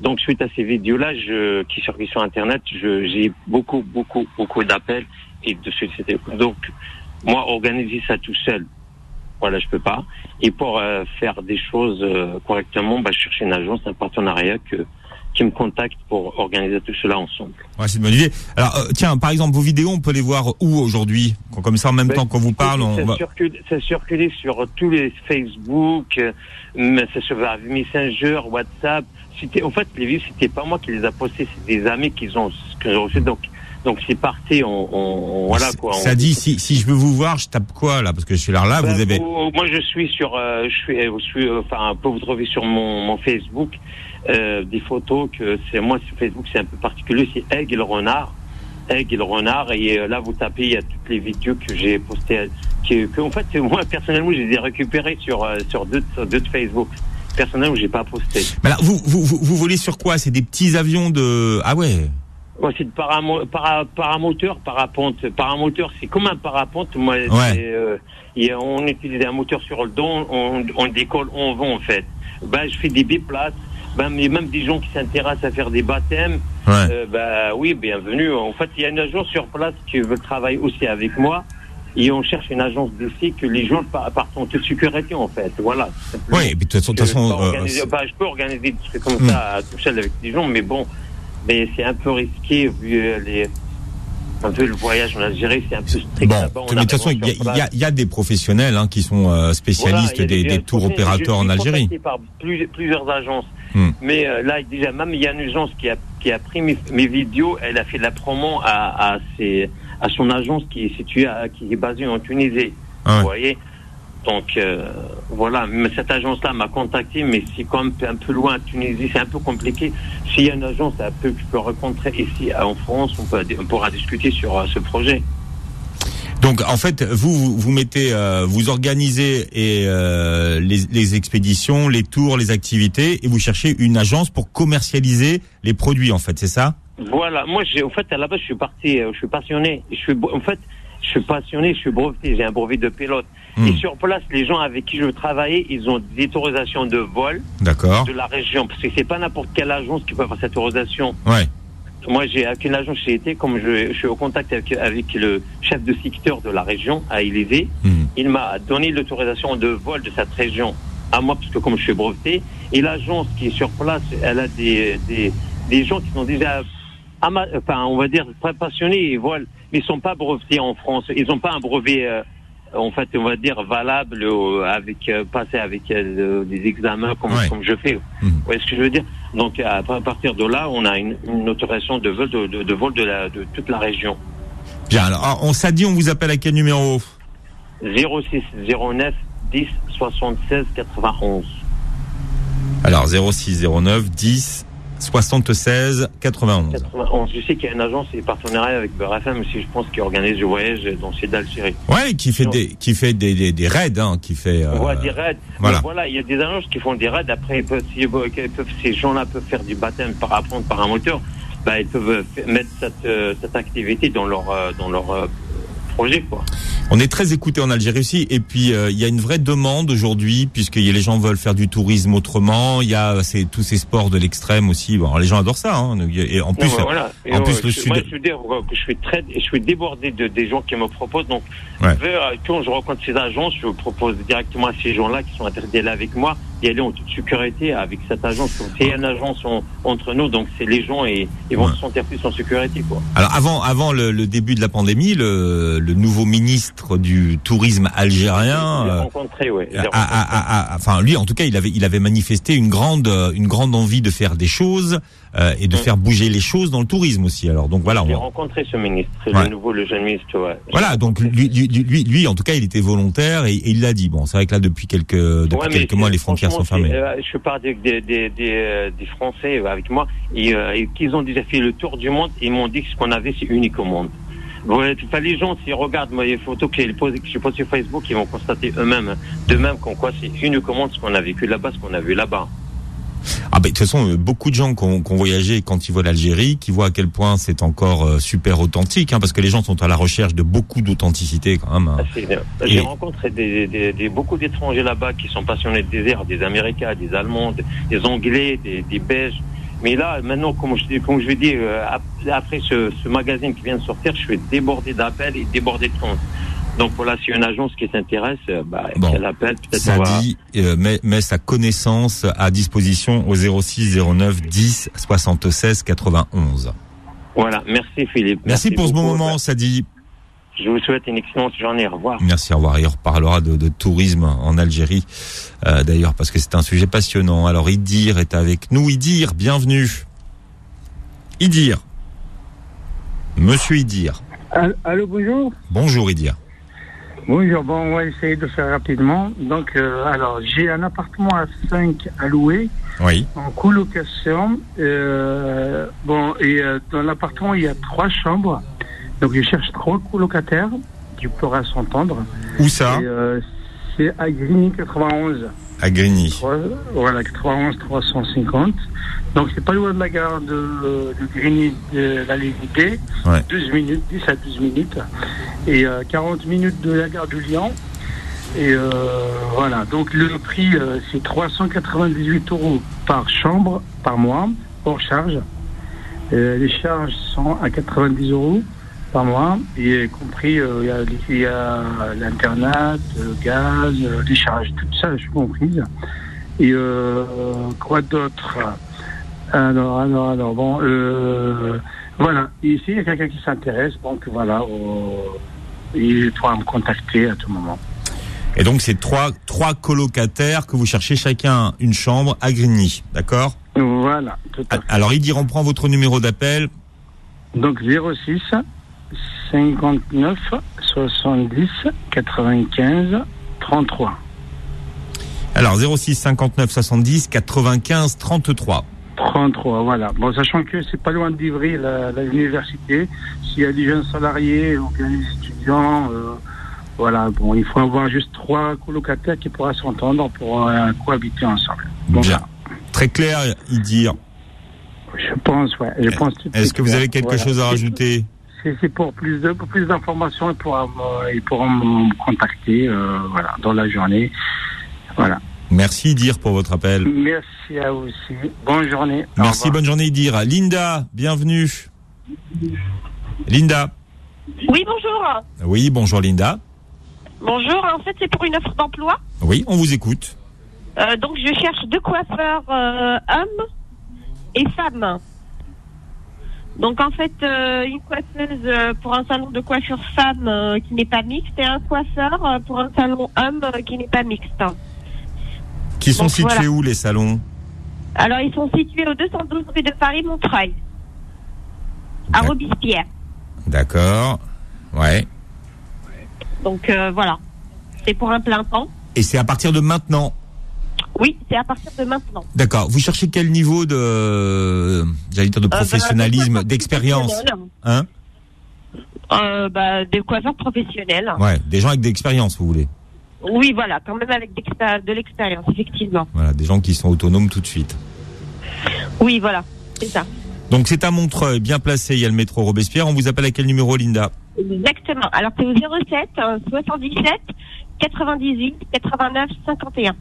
Donc suite à ces vidéos-là, je, qui circulent sur Internet, je, j'ai beaucoup, beaucoup, beaucoup d'appels et de solliciter. Donc moi, organiser ça tout seul, voilà, je peux pas. Et pour euh, faire des choses euh, correctement, bah, je cherche une agence, un partenariat que qui me contacte pour organiser tout cela ensemble. Ouais, c'est une bonne idée. Alors, euh, tiens, par exemple, vos vidéos, on peut les voir où aujourd'hui? Comme ça, en même ben, temps qu'on vous parle, on ça va... circule, ça circule sur tous les Facebook, euh, ça sur Messenger, WhatsApp. C'était, en fait, les vidéos, c'était pas moi qui les a postées, c'est des amis qui ont, que j'ai reçus. Donc, donc c'est parti, on, on, on voilà quoi. Ça on... dit, si, si je veux vous voir, je tape quoi là? Parce que je suis là, là, ben, vous avez. Vous, moi, je suis sur, euh, je suis, je suis, enfin, peut vous trouver sur mon, mon Facebook. Euh, des photos que c'est moi sur Facebook, c'est un peu particulier, c'est Aigle Renard, Aigle Renard, et euh, là vous tapez, il y a toutes les vidéos que j'ai postées, que, que en fait moi personnellement je les ai récupérées sur euh, sur d'autres sur d'autres Facebook. Personnellement, j'ai pas posté. Mais là, vous vous vous, vous volez sur quoi? C'est des petits avions de ah ouais. Ouais, c'est de paramo- para- paramoteur, parapente. Paramoteur, c'est comme un parapente. Moi, ouais. c'est, euh, y a, on utilise un moteur sur le dos, on, on décolle, on vend en fait. Ben, je fais des biplaces. Ben, mais même des gens qui s'intéressent à faire des baptêmes, ouais. euh, ben oui, bienvenue. En fait, il y a une agence sur place qui veut travailler aussi avec moi, et on cherche une agence d'ici que les gens partent en toute sécurité, en fait. Voilà. Oui, mais de toute façon, euh, ben, je peux organiser des trucs comme mm. ça tout seul avec des gens, mais bon, mais c'est un peu risqué vu les. Un peu le voyage en Algérie, c'est un peu strict. Bon, là-bas, de toute façon, il y, y, y a des professionnels hein, qui sont euh, spécialistes voilà, des, des, des tours opérateurs en Algérie. Je suis contacté par plus, plusieurs agences, hmm. mais euh, là déjà même il y a une agence qui a qui a pris mes, mes vidéos, elle a fait de la promo à à, ses, à son agence qui est située à, qui est basée en Tunisie. Ah ouais. Vous voyez. Donc euh, voilà, mais cette agence-là m'a contacté, mais c'est quand même un peu loin, Tunisie, c'est un peu compliqué. S'il y a une agence un peu que je peux rencontrer ici en France, on, peut, on pourra discuter sur uh, ce projet. Donc en fait, vous vous, vous mettez, euh, vous organisez et euh, les, les expéditions, les tours, les activités, et vous cherchez une agence pour commercialiser les produits. En fait, c'est ça? Voilà. Moi, j'ai, en fait, à la base, je suis parti, je suis passionné. Je suis, en fait. Je suis passionné, je suis breveté, j'ai un brevet de pilote. Mmh. Et sur place, les gens avec qui je veux travailler, ils ont des autorisations de vol D'accord. de la région. Parce que c'est pas n'importe quelle agence qui peut avoir cette autorisation. Ouais. Moi, j'ai avec une agence, j'ai été, comme je, je suis au contact avec, avec le chef de secteur de la région, à Élysée, mmh. il m'a donné l'autorisation de vol de cette région à moi, parce que comme je suis breveté, et l'agence qui est sur place, elle a des, des, des gens qui sont déjà, enfin, on va dire, très passionnés et volent. Mais ils sont pas brevetés en France. Ils n'ont pas un brevet, euh, en fait, on va dire valable euh, avec euh, passé avec euh, des examens comme ouais. comme je fais. Mmh. Vous voyez ce que je veux dire? Donc à, à partir de là, on a une, une autorisation de vol de, de, de vol de, la, de toute la région. Bien. Alors, on s'est dit, on vous appelle à quel numéro? zéro six zéro neuf dix soixante-seize quatre-vingt-onze. Alors zéro six zéro neuf dix soixante-seize quatre-vingt-onze. quatre-vingt-onze. Je sais qu'il y a une agence et partenariat avec Beurre F M aussi, je pense, qui organise le voyage dans le sud d'Algérie. Ouais, qui fait des, qui fait des, des, des raids, hein, qui fait. Euh... Ouais, des raids. Voilà. Mais voilà, il y a des agences qui font des raids. Après, ils peuvent, si, ils peuvent, ces gens-là peuvent faire du baptême par apprendre par un moteur. Bah, ils peuvent mettre cette, euh, cette activité dans leur, euh, dans leur euh, projet, quoi. On est très écouté en Algérie aussi, et puis il euh, y a une vraie demande aujourd'hui, puisque y a, les gens veulent faire du tourisme autrement. Il y a c'est, tous ces sports de l'extrême aussi. Bon, les gens adorent ça. Hein, et en plus, non, voilà. et en euh, plus je, le sud. Moi, je veux dire que je suis très, je suis débordé de des gens qui me proposent. Donc, ouais. vers, quand je rencontre ces agences, je propose directement à ces gens-là qui sont intéressés là avec moi d'y aller en toute sécurité avec cette agence. Donc, c'est une agence en, entre nous, donc c'est les gens et ils vont ouais. se sentir plus en sécurité, quoi. Alors avant, avant le, le début de la pandémie, le, le nouveau ministre du tourisme algérien, j'ai rencontré, ouais. J'ai a, a, a, a, enfin lui, en tout cas, il avait, il avait manifesté une grande, une grande envie de faire des choses euh, et de mmh. faire bouger les choses dans le tourisme aussi. Alors donc voilà. J'ai on... rencontré ce ministre, c'est ouais. le nouveau, le jeune ministre, ouais. Voilà, donc lui, lui, lui, lui, en tout cas, il était volontaire et, et il l'a dit. Bon, c'est vrai que là, depuis quelques, depuis ouais, quelques mois, les frontières sont fermées. Euh, je parle des, des, des, des, des Français avec moi et, euh, et qu'ils ont déjà fait le tour du monde. Ils m'ont dit que ce qu'on avait, c'est unique au monde. Ouais, les gens, s'ils regardent moi, les photos que je pose sur Facebook, ils vont constater eux-mêmes, de même qu'en quoi c'est unique au monde ce qu'on a vécu là-bas, ce qu'on a vu là-bas. Ah ben de toute façon, beaucoup de gens qui ont, qui ont voyagé quand ils voient l'Algérie, qui voient à quel point c'est encore euh, super authentique, hein, parce que les gens sont à la recherche de beaucoup d'authenticité quand même. Hein. Ah, c'est bien. J'ai Et... rencontré des, des, des, beaucoup d'étrangers là-bas qui sont passionnés de désert, des Américains, des Allemands, des Anglais, des, des Belges. Mais là, maintenant, comme je, comme je dis, euh, après ce, ce magazine qui vient de sortir, je suis débordé d'appels et débordé de comptes. Donc voilà, si une agence qui s'intéresse, bah, bon. qu'elle appelle, peut-être ça on va... dit, euh, met, met sa connaissance à disposition au zéro six zéro neuf dix soixante-seize quatre-vingt-onze. Voilà, merci Philippe. Merci, merci pour beaucoup. ce bon moment, ça dit. Je vous souhaite une excellente journée. Au revoir. Merci, au revoir. Et on reparlera de, de tourisme en Algérie, euh, d'ailleurs, parce que c'est un sujet passionnant. Alors, Idir est avec nous. Idir, bienvenue. Idir. Monsieur Idir. Allô, bonjour. Bonjour, Idir. Bonjour, bon, on va essayer de faire rapidement. Donc, euh, alors, j'ai un appartement à cinq à louer. Oui. En colocation. Euh, bon, et euh, dans l'appartement, il y a trois chambres. Donc, je cherche trois colocataires qui pourraient s'entendre. Où ça? et, euh, C'est à Grigny quatre-vingt-onze. À Grigny. Voilà, quatre-vingt-onze trois cent cinquante. Donc, c'est pas loin de la gare de, de Grigny, de la ligne D. Ouais. douze minutes, dix à douze minutes. Et euh, quarante minutes de la gare du Lyon. Et euh, voilà, donc le prix, euh, c'est trois cent quatre-vingt-dix-huit euros par chambre, par mois, hors charge. Euh, les charges sont à quatre-vingt-dix euros par mois, et compris, euh, il y a, y a l'internet, le gaz, euh, les charges, tout ça, je suis comprise. Et euh, quoi d'autre? Alors, alors, alors, bon, euh, voilà. Ici, il y a quelqu'un qui s'intéresse, donc voilà, euh, il pourra me contacter à tout moment. Et donc, c'est trois, trois colocataires que vous cherchez chacun une chambre à Grigny, d'accord? Voilà, tout à fait. Alors, Idir, on prend votre numéro d'appel. Donc, zéro six cinquante-neuf soixante-dix quatre-vingt-quinze trente-trois. Alors, zéro six cinquante-neuf soixante-dix quatre-vingt-quinze trente-trois. trente-trois, voilà. Bon, sachant que c'est pas loin d'Ivry, la, la université. S'il y a des jeunes salariés ou bien des étudiants, euh, voilà, bon, il faut avoir juste trois colocataires qui pourraient s'entendre pour euh, cohabiter ensemble. Bon, bien. Très clair, Idir. Je pense, ouais. Je pense. Est-ce que vous avez quelque voilà. chose à rajouter? C'est, c'est pour plus de pour plus d'informations, ils pourront me, ils pourront me contacter, euh, voilà, dans la journée, voilà. Merci Idir pour votre appel. Merci à vous aussi. Bonne journée. Merci, bonne journée Idir. Linda, bienvenue. Linda. Oui, bonjour. Oui, bonjour Linda. Bonjour, en fait c'est pour une offre d'emploi. Oui, on vous écoute. Euh, donc je cherche deux coiffeurs euh, hommes et femmes. Donc en fait euh, une coiffeuse euh, pour un salon de coiffure femme euh, qui n'est pas mixte et un coiffeur euh, pour un salon homme euh, qui n'est pas mixte. Qui sont donc, situés voilà. où les salons? Alors ils sont situés au deux cent douze rue de Paris-Montreuil, à D'ac- Robespierre. D'accord. Ouais. Donc euh, voilà, c'est pour un plein temps. Et c'est à partir de maintenant? Oui, c'est à partir de maintenant. D'accord. Vous cherchez quel niveau de, j'allais dire de professionnalisme, Euh, bah, d'expérience? Hein? Euh, bah, des coiffeurs professionnels. Ouais, des gens avec de l'expérience, vous voulez? Oui, voilà, quand même avec d'expé- de l'expérience, effectivement. Voilà, des gens qui sont autonomes tout de suite. Oui, voilà, c'est ça. Donc c'est à Montreuil, bien placé, il y a le métro Robespierre. On vous appelle à quel numéro, Linda? Exactement. Alors c'est au zéro sept soixante-dix-sept quatre-vingt-dix-huit quatre-vingt-neuf cinquante et un.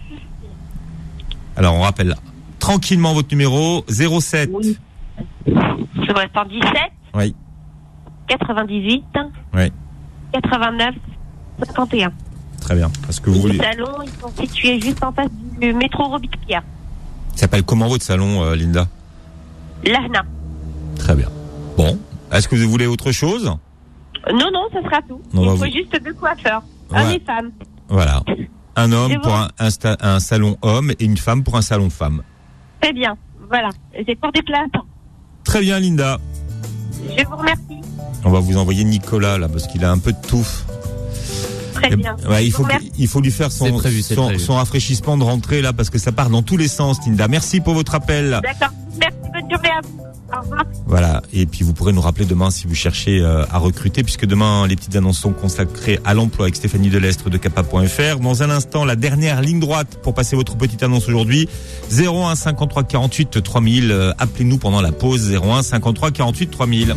Alors on rappelle tranquillement votre numéro, zéro sept. Oui. soixante-dix-sept Oui. quatre-vingt-dix-huit Oui. quatre-vingt-neuf cinquante et un. Très bien. Parce que vous Les voulez. salons, ils sont situés juste en face du métro Robespierre. Ça s'appelle comment votre salon, euh, Linda? L'A H N A. Très bien. Bon. Est-ce que vous voulez autre chose? Non, non, ce sera tout. On Il va faut vous- juste deux coiffeurs, un Ouais. et femme. Voilà. Un homme C'est pour bon. un, un, sta- un salon homme et une femme pour un salon femme. Très bien, voilà. Et c'est pour des places. Très bien, Linda. Je vous remercie. On va vous envoyer Nicolas, là, parce qu'il a un peu de touffe. Très Et- bien. ouais, il Je faut, vous remercie. il faut lui faire son, C'est prévu, c'est son, prévu. son rafraîchissement de rentrée, là, parce que ça part dans tous les sens, Linda. Merci pour votre appel. D'accord. Merci, bonne journée à vous. Au revoir. Voilà. Et puis, vous pourrez nous rappeler demain si vous cherchez euh, à recruter, puisque demain, les petites annonces sont consacrées à l'emploi avec Stéphanie Delestre de Capa point F R. Dans un instant, la dernière ligne droite pour passer votre petite annonce aujourd'hui. zéro un cinquante-trois quarante-huit trois mille. Euh, appelez-nous pendant la pause. zéro un cinquante-trois quarante-huit trois mille.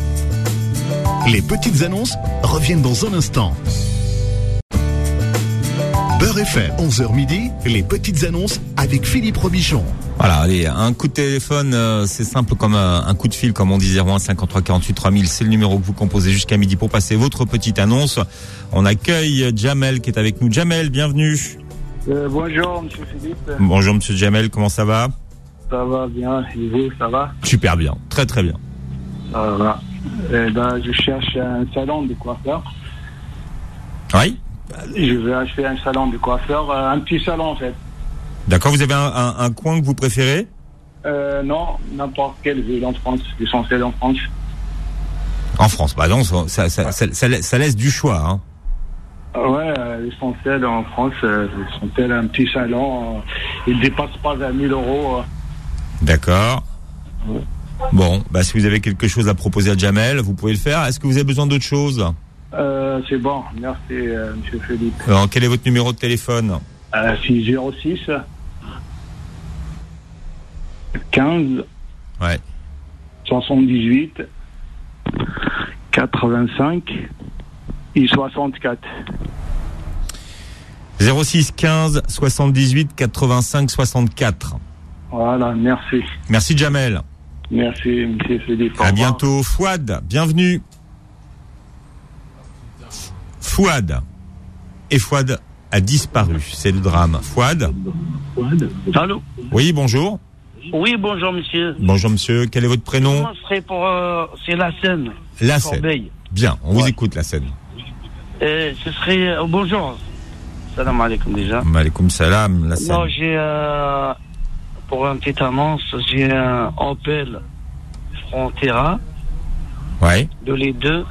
Les petites annonces reviennent dans un instant. Beurre F M, onze heures midi, les petites annonces avec Philippe Robichon. Voilà, allez, un coup de téléphone, euh, c'est simple comme un, un coup de fil, comme on dit, zéro un cinquante-trois quarante-huit trois mille, c'est le numéro que vous composez jusqu'à midi pour passer votre petite annonce. On accueille Jamel qui est avec nous. Jamel, bienvenue. Euh, bonjour, monsieur Philippe. Bonjour, monsieur Jamel, comment ça va? Ça va bien, et vous, ça va? Super bien, très très bien. Ça va. Eh ben, je cherche un salon de coiffeur. Oui? Je veux acheter un salon de coiffeur, un petit salon en fait. D'accord, vous avez un, un, un coin que vous préférez? Euh, non, n'importe quelle ville en France, l'essentiel en France. En France, bah non, ça, ça, ça, ça, ça, ça laisse du choix, hein. Ouais, euh, l'essentiel en France, euh, l'essentiel un petit salon, euh, il ne dépasse pas vingt mille euros. Euh. D'accord. Ouais. Bon, bah si vous avez quelque chose à proposer à Jamel, vous pouvez le faire. Est-ce que vous avez besoin d'autre chose? euh, C'est bon, merci euh, monsieur Philippe. Alors, quel est votre numéro de téléphone? euh, six zéro six quinze ouais. soixante-dix-huit quatre-vingt-cinq et soixante-quatre. zéro six quinze soixante-dix-huit quatre-vingt-cinq soixante-quatre. Voilà, merci. Merci Jamel. Merci monsieur Philippe. À bientôt. Fouad, bienvenue. Fouad. Et Fouad a disparu, c'est le drame. Fouad. Fouad. Allô. Oui, bonjour. Oui, bonjour monsieur. Bonjour monsieur, quel est votre prénom? Moi, ce serait pour... Euh, c'est la Seine. La Seine. Bien, on vous ouais. écoute la Seine. Euh, ce serait... Euh, bonjour. Salam alaikum déjà. Alaikum salam, la Seine. Non, j'ai... Euh, pour une petite annonce, j'ai un Opel Frontera. Ouais. De les deux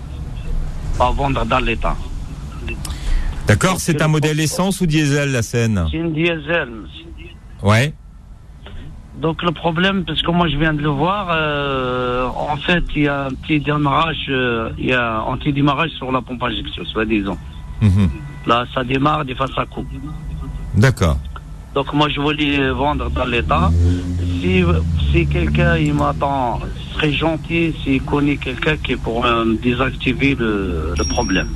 à vendre dans l'état. D'accord, c'est un modèle essence ou diesel la Seine? C'est une diesel. Ouais. Donc le problème, parce que moi je viens de le voir, euh, en fait il y a un petit démarrage, euh, il y a un anti-démarrage sur la pompe à injection, soi-disant. Mmh. Là ça démarre, des fois ça coupe. D'accord. Donc moi je voulais vendre dans l'état. Si, si quelqu'un il m'attend, ce serait gentil s'il connaît quelqu'un qui est pour euh, désactiver le, le problème.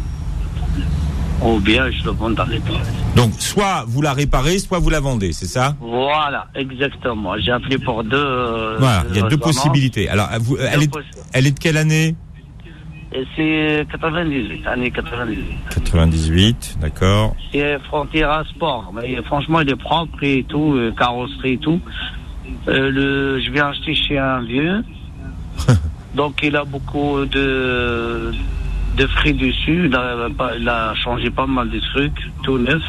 Ou bien je le vends dans l'état. Donc soit vous la réparez, soit vous la vendez, c'est ça? Voilà, exactement. J'ai appelé pour deux. Euh, voilà, deux il y a deux possibilités. Alors, vous, elle, est, elle est de quelle année? Et c'est quatre-vingt-dix-huit, année quatre-vingt-dix-huit. quatre-vingt-dix-huit, d'accord. C'est Frontera Sport. Mais franchement, il est propre et tout, euh, carrosserie et tout. Euh, le, je viens acheter chez un vieux. Donc, il a beaucoup de, de frais dessus. Il a, il a changé pas mal de trucs, tout neuf.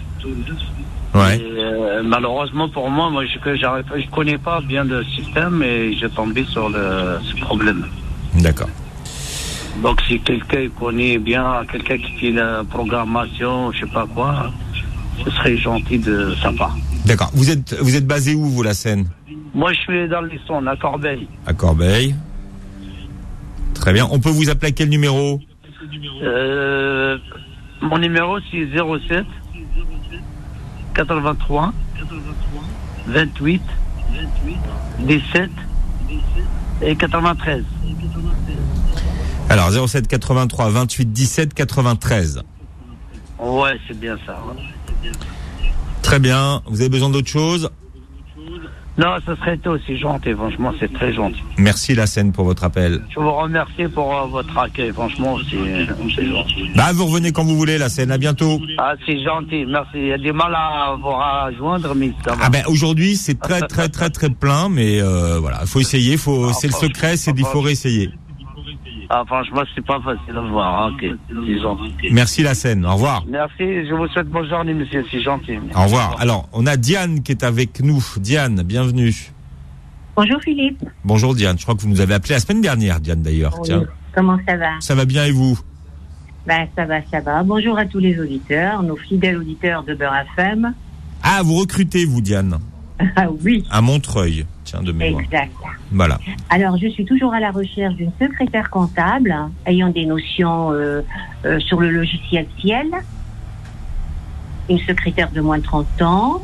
Ouais. Et, euh, malheureusement pour moi, moi je ne je connais pas bien le système et j'ai tombé sur le, ce problème. D'accord. Donc si quelqu'un connaît bien, quelqu'un qui fait la programmation, je sais pas quoi, ce serait gentil de sa part. D'accord. Vous êtes vous êtes basé où vous, la Seine? Moi je suis dans l'Essonne, à Corbeil. À Corbeil. Très bien. On peut vous appeler à quel numéro? euh, Mon numéro c'est zéro sept quatre-vingt-trois vingt-huit dix-sept et quatre-vingt-treize. Alors zéro sept quatre-vingt-trois vingt-huit dix-sept quatre-vingt-treize. Ouais, c'est bien ça. Ouais. Très bien. Vous avez besoin d'autre chose? Non, ce serait tout. C'est gentil. Franchement, c'est très gentil. Merci la Seine pour votre appel. Je vous remercie pour euh, votre accueil. Franchement, c'est, c'est gentil. Bah, vous revenez quand vous voulez, la Seine. À bientôt. Ah, c'est gentil. Merci. Il y a du mal à vous rejoindre, mais ça va. Ah ben aujourd'hui, c'est très très très très plein, mais euh, voilà, il faut essayer. Faut, ah, c'est le secret, c'est qu'il faut réessayer. Ah, franchement, c'est pas facile à voir. Ok, c'est gentil. Merci la Seine. Au revoir. Merci. Je vous souhaite bonne journée, monsieur. C'est gentil. Au revoir. Alors, on a Diane qui est avec nous. Diane, bienvenue. Bonjour Philippe. Bonjour Diane. Je crois que vous nous avez appelé la semaine dernière, Diane d'ailleurs. Oui. Tiens. Comment ça va? Ça va bien et vous? Ben ça va, ça va. Bonjour à tous les auditeurs, nos fidèles auditeurs de Beurre F M. Ah, vous recrutez vous, Diane? Ah oui. À Montreuil. Tiens, de mémoire. Exact. Voilà. Alors, je suis toujours à la recherche d'une secrétaire comptable hein, ayant des notions euh, euh, sur le logiciel Ciel. Une secrétaire de moins de trente ans.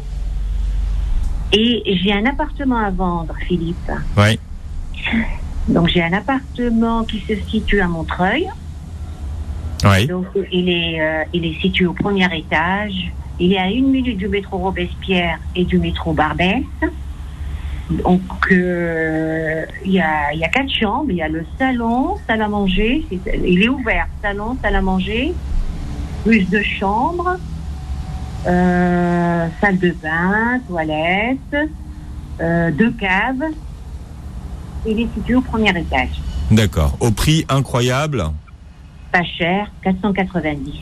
Et j'ai un appartement à vendre, Philippe. Oui. Donc, j'ai un appartement qui se situe à Montreuil. Oui. Donc, il est, euh, il est situé au premier étage. Il est à une minute du métro Robespierre et du métro Barbès. Donc, euh, il y a, il y a quatre chambres. Il y a le salon, salle à manger. C'est, il est ouvert. Salon, salle à manger. Plus de chambres. Euh, salle de bain, toilette. Euh, deux caves. Il est situé au premier étage. D'accord. Au prix incroyable. Pas cher, quatre cent quatre-vingt-dix.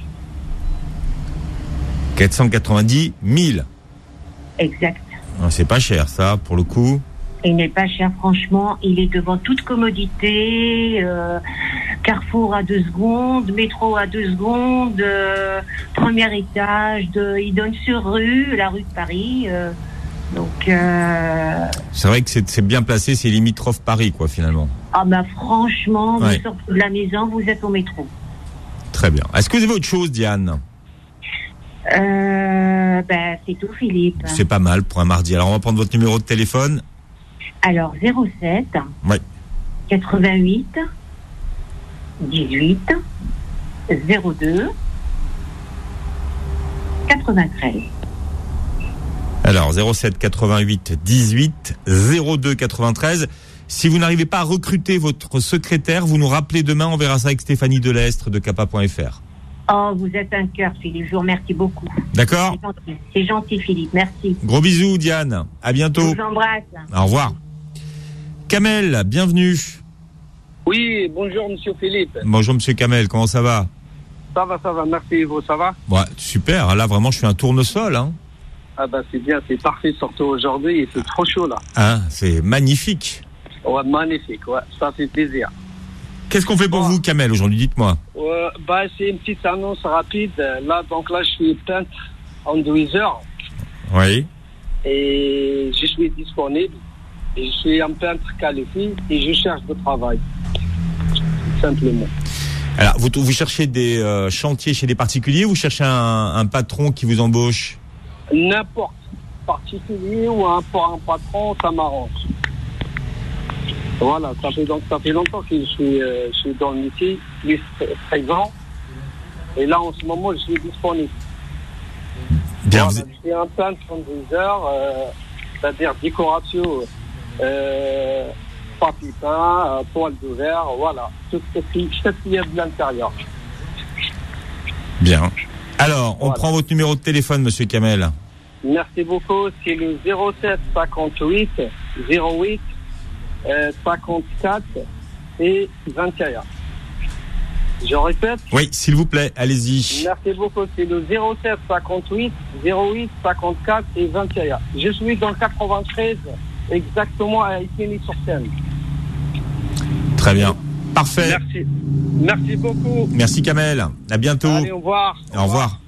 quatre cent quatre-vingt-dix mille. Exact. C'est pas cher, ça, pour le coup. Il n'est pas cher, franchement. Il est devant toute commodité. Euh, Carrefour à deux secondes, métro à deux secondes, euh, premier étage. De, il donne sur rue, la rue de Paris. Euh, donc. Euh, c'est vrai que c'est, c'est bien placé, c'est limitrophe Paris, quoi, finalement. Ah bah franchement, ouais. Vous sortez de la maison, vous êtes au métro. Très bien. Est-ce que vous avez autre chose, Diane ? Euh, ben, c'est tout, Philippe. C'est pas mal pour un mardi. Alors, on va prendre votre numéro de téléphone. Alors, zéro sept Oui. quatre-vingt-huit dix-huit zéro deux quatre-vingt-treize. Alors, zéro sept quatre-vingt-huit dix-huit zéro deux quatre-vingt-treize. Si vous n'arrivez pas à recruter votre secrétaire, vous nous rappelez demain. On verra ça avec Stéphanie Delestre de Kappa point F R. Oh, vous êtes un cœur, Philippe. Je vous remercie beaucoup. D'accord. C'est gentil, c'est gentil, Philippe. Merci. Gros bisous, Diane. À bientôt. Je vous embrasse. Au revoir. Kamel, bienvenue. Oui, bonjour, monsieur Philippe. Bonjour, monsieur Kamel. Comment ça va ? Ça va, ça va. Merci. Vous, ça va ? Ouais, super. Là, vraiment, je fais un tournesol, hein. Ah bah, c'est bien. C'est parfait, surtout aujourd'hui. Et c'est trop chaud, là. Hein, c'est magnifique. Ouais, magnifique. Ouais, ça fait plaisir. Qu'est-ce qu'on fait pour vous, Kamel, aujourd'hui ? Dites-moi. Euh, bah, c'est une petite annonce rapide. Là, donc là, je suis peintre enduiseur. Oui. Et je suis disponible. Et je suis un peintre qualifié et je cherche du travail. Simplement. Alors, vous, vous cherchez des euh, chantiers chez des particuliers ou vous cherchez un, un patron qui vous embauche ? N'importe. Particulier ou un, pour un patron, ça m'arrange. Voilà, ça fait donc ça fait longtemps que je suis, euh, je suis dans le métier, plus présent. Et là, en ce moment, je suis disponible. Bien. Voilà, je suis un peintre conduiseur, euh, c'est-à-dire décoration, euh, papier peint, euh, toile de verre, voilà, tout ce qui, tout ce qui est de l'intérieur. Bien. Alors, on voilà. prend votre numéro de téléphone, monsieur Kamel. Merci beaucoup. C'est le zéro sept cinquante-huit zéro huit Euh, cinquante-quatre et vingt et un. Je répète. Oui, s'il vous plaît, allez-y. Merci beaucoup. C'est le zéro sept cinquante-huit zéro huit cinquante-quatre et vingt et un. Je suis dans le quatre-vingt-treize, exactement à Épinay-sur-Seine. Très bien. Parfait. Merci. Merci beaucoup. Merci Kamel. À bientôt. Allez, au revoir. Au revoir.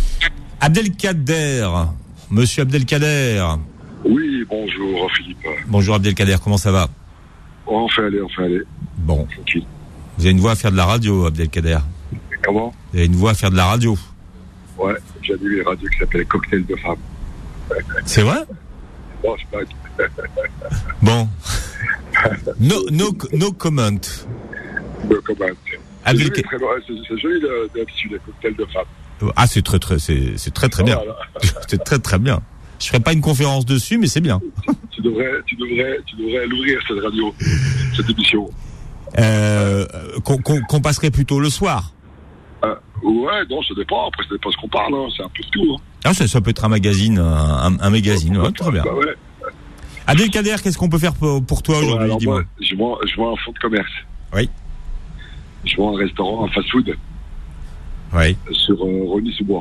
Abdelkader. Monsieur Abdelkader. Oui, bonjour Philippe. Bonjour Abdelkader, comment ça va ? On fait aller, on fait aller. Bon. Tranquille. Vous avez une voix à faire de la radio, Abdelkader. Comment ? Vous avez une voix à faire de la radio. Ouais, j'ai vu les radios qui s'appellent Cocktail de femmes. C'est vrai ? Non, je blague. Bon. No, no, no comment. No comment. Abdelka... C'est joli, c'est, c'est joli d'habitude, Cocktail de femmes. Ah, c'est très, très, c'est, c'est très, très bien. Voilà. C'est très, très bien. Je ferai pas une conférence dessus, mais c'est bien. Tu devrais, tu devrais, tu devrais l'ouvrir, cette radio, cette émission. Euh, qu'on, qu'on, qu'on passerait plutôt le soir. Euh, ouais, non, ça dépend. Après, ça dépend ce qu'on parle, hein. C'est un peu de tout. Hein. Ah, ça, ça peut être un magazine, un, un magazine, ouais, très bien. Bah ouais. Abdelkader, qu'est-ce qu'on peut faire pour, pour toi aujourd'hui, alors dis-moi. moi, je vois, je vois un fonds de commerce. Oui. Je vois un restaurant, un fast-food. Oui. Sur euh, Rosny-sous-Bois.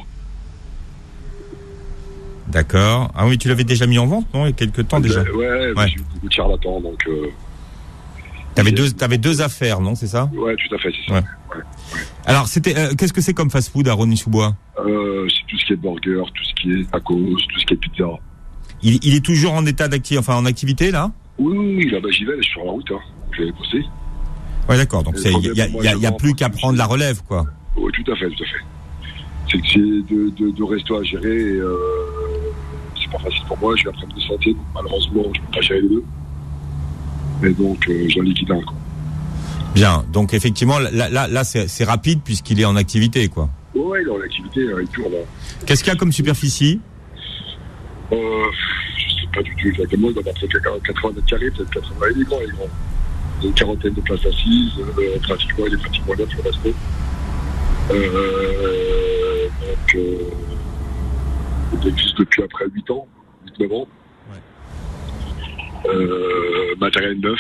D'accord. Ah oui, tu l'avais déjà mis en vente, non ? Il y a quelques temps déjà. Ouais, ouais. J'ai eu beaucoup de charlatans, donc. Euh, t'avais deux, t'avais deux affaires, non ? C'est ça ? Ouais, tout à fait, c'est ça. Ouais. Ouais, ouais. Alors, c'était, euh, qu'est-ce que c'est comme fast-food à Rosny-sous-Bois ? euh, C'est tout ce qui est burger, tout ce qui est tacos, tout ce qui est pizza. Il, il est toujours en état d'activité, enfin en activité là ? Oui, oui, oui, là, bah, j'y vais, je suis sur la route, hein. Je vais bosser. Ouais, d'accord. Donc il y a, y a, y a plus qu'à prendre la relève, quoi. Oui, tout à fait, tout à fait. C'est que c'est deux, deux, deux restos à gérer. Et, euh, c'est pas facile pour moi. Je suis un problème de santé, donc malheureusement, je peux pas gérer les deux. Mais donc, euh, j'en liquide un, quoi. Bien. Donc effectivement, là, là, là, c'est, c'est rapide puisqu'il est en activité, quoi. Ouais, il est en activité, hein, il tourne. Hein. Qu'est-ce qu'il y a comme superficie? Euh, je sais pas du tout exactement, il doit avoir quatre-vingts mètres carrés, peut-être quatre-vingts, il est grand, il est grand. Il y a une quarantaine de places assises, euh, pratiquement, il est pratiquement neuf, le resto. Euh, donc, euh, il existe depuis après huit ans, huit neuf ans. Ouais. Euh, matériel neuf.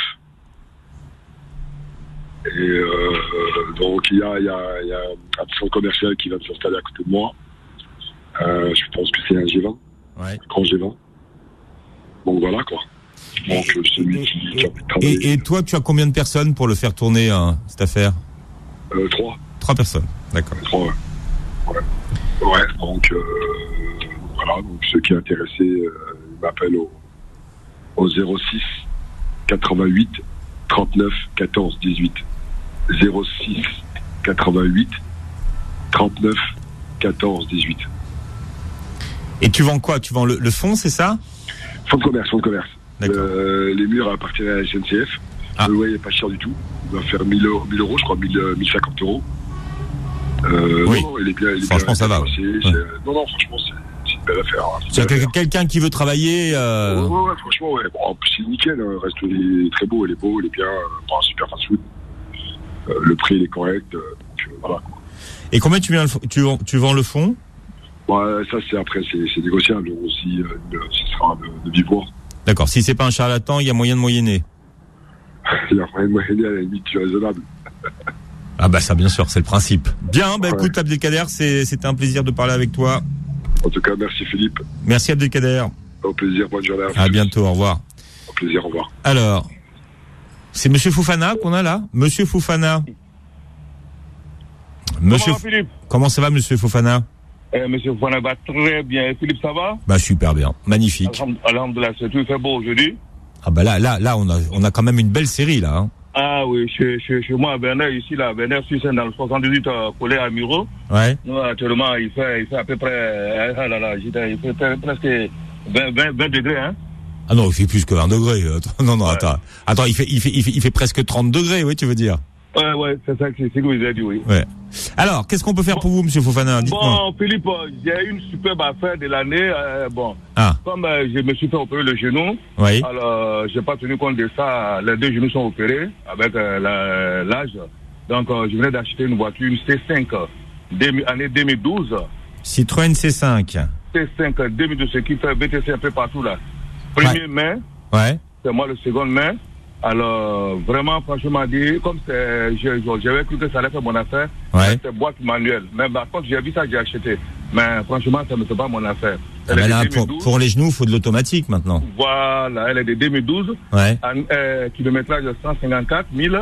Et euh, donc, il y a, il y, a, il y a un centre commercial qui va s'installer à côté de moi. Euh, je pense que c'est un G vingt. Ouais. Un grand G vingt. Donc voilà, quoi. Donc, celui qui, qui a travaillé. Et, et toi, tu as combien de personnes pour le faire tourner, hein, cette affaire? euh, Trois. Trois personnes, d'accord. Trois, ouais. Ouais, ouais donc, euh, voilà. Donc, ceux qui sont intéressés, euh, ils m'appellent au, au zéro six quatre-vingt-huit trente-neuf quatorze dix-huit. zéro six quatre-vingt-huit trente-neuf quatorze dix-huit. Et tu vends quoi? Tu vends le, le fond, c'est ça? Fonds de commerce, fonds de commerce. Euh, les murs appartiennent à la S N C F. Ah. Le loyer n'est pas cher du tout. Il va faire mille euros, mille euros je crois, mille, mille cinquante euros. Euh, oui. Non, il est bien, il est franchement, bien, ça va. Ouais. Non, non, franchement, c'est, c'est une belle affaire. Hein. C'est quel, quelqu'un qui veut travailler. Euh... Ouais, ouais, ouais, franchement, ouais. Bon, en plus, c'est nickel. Hein. Le reste, il est très beau, il est beau, il est bien. Pas un super fast-food. Euh, le prix, il est correct. Euh, donc, euh, voilà. Et combien tu, viens, tu, tu vends le fond? Ouais, ça, c'est après, c'est, c'est négociable aussi. Euh, ce sera de, de vivre. D'accord. Si c'est pas un charlatan, il y a moyen de moyenner. Il y a moyen de moyenner à la limite raisonnable. Ah bah ça, bien sûr, c'est le principe. Bien, bah ouais. Écoute, Abdelkader, c'est, c'était un plaisir de parler avec toi. En tout cas, merci Philippe. Merci Abdelkader. Au plaisir, bonne journée à vous. À bientôt, au revoir. Au plaisir, au revoir. Alors, c'est Monsieur Fofana qu'on a là? Monsieur Fofana. Monsieur Comment, Philippe? Comment ça va, Monsieur Fofana? Eh, Monsieur Fofana va très bien. Philippe, ça va? Bah super bien, magnifique. Alhamdoulilah, c'est tout, il fait beau aujourd'hui. Ah bah là, là, là, on a, on a quand même une belle série là. Hein. Ah oui, chez, chez, chez moi à Bernard, ici là, Bernard sur scène dans le soixante-dix-huit, euh, collé à Miro. Ouais. Nous, actuellement, il fait, il fait à peu près, ah là là, il fait presque vingt, vingt, vingt degrés, hein. Ah non, il fait plus que vingt degrés. Attends, non, non, ouais. attends. Attends, il fait, il fait, il fait, il fait presque trente degrés, oui, tu veux dire? Ouais, ouais, c'est ça que c'est ce que vous avez dit, oui. Ouais. Alors, qu'est-ce qu'on peut faire bon, pour vous, Monsieur Fofana? Dites-moi. Bon, Philippe, j'ai une superbe affaire de l'année. Euh, bon, ah. Comme euh, je me suis fait opérer le genou, oui. alors euh, j'ai pas tenu compte de ça. Les deux genoux sont opérés avec euh, la, l'âge. Donc, euh, je venais d'acheter une voiture, une C cinq, deux, année deux mille douze. Citroën C cinq. C cinq deux mille douze, ce qui fait B T C un peu partout là. Premier ouais. main. Ouais. C'est moi le second main. Alors, vraiment, franchement dit, comme c'est, je, je, j'avais cru que ça allait faire mon affaire, ouais. c'est boîte manuelle. Mais par contre, j'ai vu ça, j'ai acheté. Mais franchement, ça ne fait pas mon affaire. Ah ben là, pour, pour les genoux, il faut de l'automatique maintenant. Voilà, elle est de deux mille douze. Ouais. Un, euh, kilométrage de cent cinquante-quatre mille.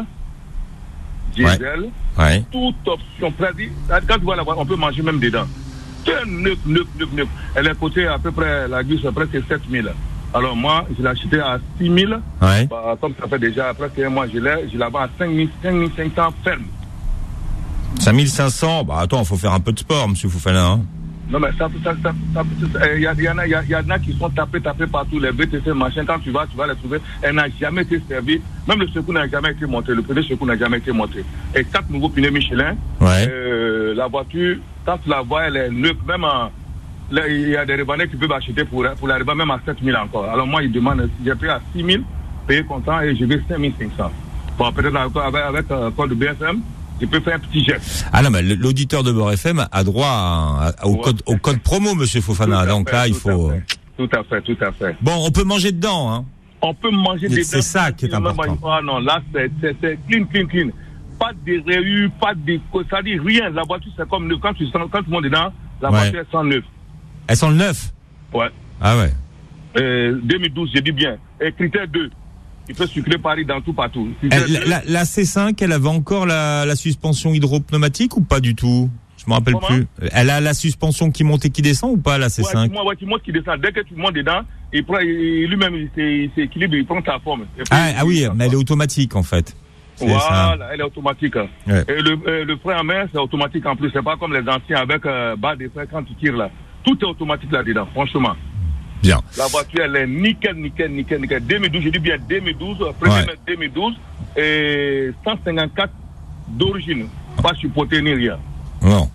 Diesel. Ouais. Ouais. Toute option. Quand tu vois la voiture, on peut manger même dedans. C'est neuf, neuf, neuf, neuf. Elle est cotée à peu près, la gus, presque sept mille. Alors moi, je l'ai acheté à six mille. Ouais. Bah, comme ça fait déjà presque un mois, je l'ai, je l'ai à cinq mille cinq cents ferme. cinq mille cinq cents, bah attends, il faut faire un peu de sport, Monsieur Fofana. Hein. Non mais ça, ça, ça, ça, il y, y en a, il y, y en a qui sont tapés, tapés partout, les B T C, machin, quand tu vas, tu vas les trouver, elle n'a jamais été servie, même le secours n'a jamais été monté, le premier secours n'a jamais été monté. Et quatre nouveaux pneus Michelin, ouais. euh, la voiture, quand tu la vois, elle est neuve, même en, là, il y a des rebanais qui peuvent acheter pour, pour la reban même à sept mille encore. Alors moi, ils demandent, j'ai payé à six mille, payé content, et je vais cinq mille cinq cents. Bon, peut-être avec, avec, avec euh, code de B F M, je peux faire un petit geste. Ah non, mais l'auditeur de Beurre F M a droit à, à, au, ouais. code, au code promo, Monsieur Fofana. Donc fait, là, il faut... Tout à fait, tout à fait. Bon, on peut manger dedans, hein. On peut manger dedans. C'est ça qui est important. Ah non, là, c'est, c'est, c'est clean, clean, clean. Pas de rayures, pas de... Ça dit rien. La voiture, c'est comme neuf. Quand tu, quand tu montes dedans, la ouais. voiture, elle sent neuf. Elle sent le neuf? Ouais. Ah ouais. Euh, deux mille douze, j'ai dit bien. Et critère deux. Il peut circuler Paris dans tout, partout. Elle, la, la, la C cinq, elle avait encore la, la suspension hydropneumatique ou pas du tout? Je me rappelle Comment? plus. Elle a la suspension qui monte et qui descend ou pas, la C cinq? Ouais, ouais, qui monte, qui descend. Dès que tu montes dedans, il prend, il, lui-même, il s'équilibre, il prend sa forme. Puis, ah, ah oui, mais elle est automatique, en fait. C'est voilà, ça. Elle est automatique. Ouais. Et le, euh, le frein à main, c'est automatique en plus. C'est pas comme les anciens avec euh, bas des freins quand tu tires là. Tout est automatique là-dedans, franchement. Bien. La voiture, elle est nickel, nickel, nickel, nickel. deux mille douze, je dis bien deux mille douze, premier ouais. deux mille douze, et cent cinquante-quatre d'origine. Pas supporté ni rien. Non.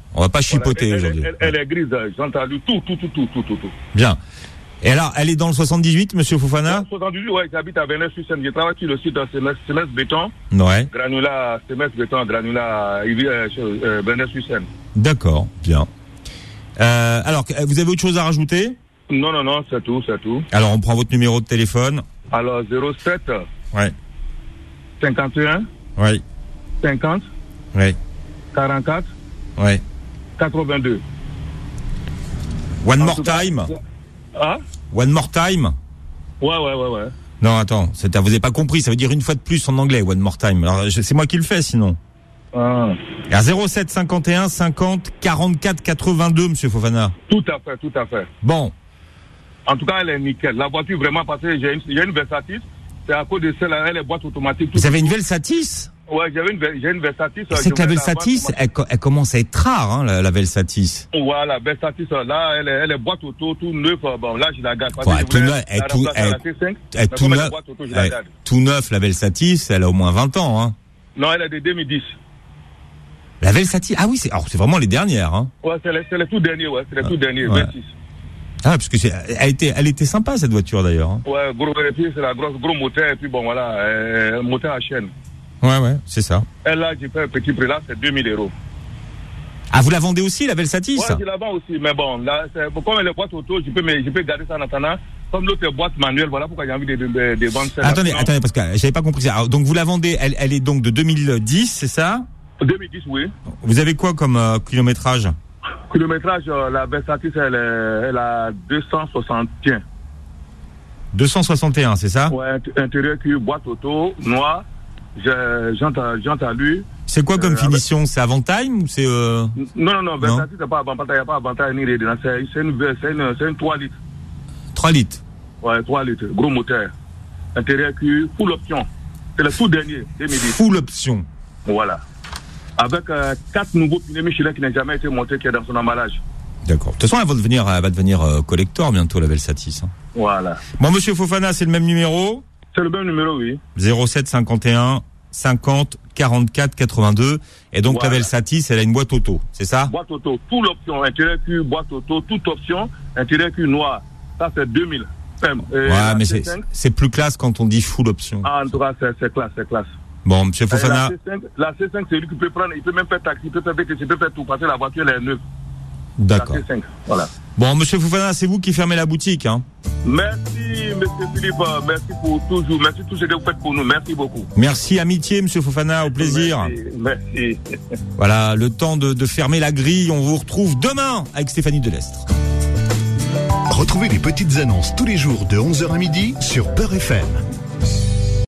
On va pas chipoter Voilà, elle, aujourd'hui. Elle, elle, elle est grise, Jean Talus, tout, tout, tout, tout, tout, tout, tout. Bien. Et alors, elle est dans le soixante-dix-huit, monsieur Fofana? soixante-dix-huit, ouais, j'habite à Bernay-sur-Seine. Je travaille sur le site de Semence Béton. Ouais. Granulat, Semence Béton, Granulat, euh, euh, Bernay-sur-Seine. D'accord, bien. Euh, alors, vous avez autre chose à rajouter? Non, non, non, c'est tout, c'est tout. Alors, on prend votre numéro de téléphone. Alors, zéro sept. Ouais. cinquante et un. Ouais. cinquante. Ouais. quarante-quatre. Ouais. quatre-vingt-deux. One En more tout cas, time. Hein? One more time. Ouais, ouais, ouais, ouais. Non, attends, c'est, vous avez pas compris, ça veut dire une fois de plus en anglais, one more time. Alors, je, c'est moi qui le fais, sinon. Ah. À zéro sept cinquante et un cinquante quarante-quatre quatre-vingt-deux, monsieur Fofana. Tout à fait, tout à fait. Bon. En tout cas, elle est nickel. La voiture, vraiment, parce que j'ai une, j'ai une Versatis. C'est à cause de celle-là, elle est boîte automatique. Vous avez une Velsatis? Ouais, j'avais une, j'ai une Versatis. C'est que la Velsatis, elle, elle commence à être rare, hein, la, la Velsatis. Voilà, Versatis, là, elle est, elle est boîte auto, tout neuf. Bon, là, je la garde. Parce Ouais, que je tout voulais neuf, elle, la tout, remplacer à elle, la T cinq, elle, mais tout comme elle est neuf, boîte auto, je la elle, garde. tout neuf, la Velsatis, elle a au moins vingt ans, hein. Non, elle est de deux mille dix. La Velsatis, ah oui, c'est, alors, c'est vraiment les dernières, hein. Ouais, c'est le, c'est le tout dernier, ouais, c'est le tout dernier, ouais. vingt-six. Ah, parce que c'est, elle était, elle était sympa, cette voiture, d'ailleurs, hein. Ouais, gros, et puis c'est la grosse, gros moteur, et puis bon, voilà, euh, moteur à chaîne. Ouais, ouais, c'est ça. Elle, là, j'ai fait un petit prix, là, c'est deux mille euros. Ah, vous la vendez aussi, la Velsatis? Ouais, je la vends aussi, mais bon, là, c'est, comme elle est boîte auto, je peux, mais, je peux garder ça en attendant. Comme l'autre est boîte manuelle, voilà pourquoi j'ai envie de, de, de, de vendre ça. Attendez, attendez, parce que j'avais pas compris ça. Alors, donc, vous la vendez, elle, elle est donc de deux mille dix, c'est ça? deux mille dix, oui. Vous avez quoi comme euh, kilométrage? Kilométrage, euh, la Versatis, elle, est, elle a deux cent soixante et un. deux cent soixante et un, c'est ça? Ouais, intérieur cuir, boîte auto, noir, j'entends à lui. C'est quoi comme euh, finition? C'est avant-time ou c'est... Euh... Non, non, non, Versatis, c'est pas avant-time, il n'y a pas avant-time ni rien. C'est, c'est, une, c'est, une, c'est une trois litres. trois litres? Ouais, trois litres, gros moteur. Intérieur cuir, full option. C'est le tout dernier, deux mille dix. Full option. Voilà. Avec euh, quatre nouveaux pneus Michelin qui n'ont jamais été montés, qui est dans son emballage. D'accord. De toute façon, elle va devenir, elle va devenir euh, collector bientôt, la Velsatis. Hein. Voilà. Bon, monsieur Fofana, c'est le même numéro? C'est le même numéro, oui. zéro sept cinquante et un cinquante quarante-quatre quatre-vingt-deux. Et donc, voilà. La Velsatis, elle a une boîte auto, c'est ça? Boîte auto, tout l'option, intérieur cuir, boîte auto, toute option, intérieur cuir noir. Ça, c'est deux mille. Euh, ouais, mais c'est, c'est plus classe quand on dit full option. Ah, en tout cas, c'est, c'est classe, c'est classe. Bon, monsieur Fofana. La C cinq, la C cinq, c'est lui qui peut prendre, il peut même faire taxi, il peut faire B T C, il peut faire tout, parce que la voiture, elle est neuve. D'accord. La C cinq, voilà. Bon, monsieur Fofana, c'est vous qui fermez la boutique, hein. Merci, monsieur Philippe, merci pour toujours, merci pour tout ce que vous faites pour nous, merci beaucoup. Merci, amitié, monsieur Fofana, au plaisir. Merci, merci. Voilà, le temps de, de fermer la grille, on vous retrouve demain avec Stéphanie Delestre. Retrouvez les petites annonces tous les jours de onze heures à midi sur Peur F M.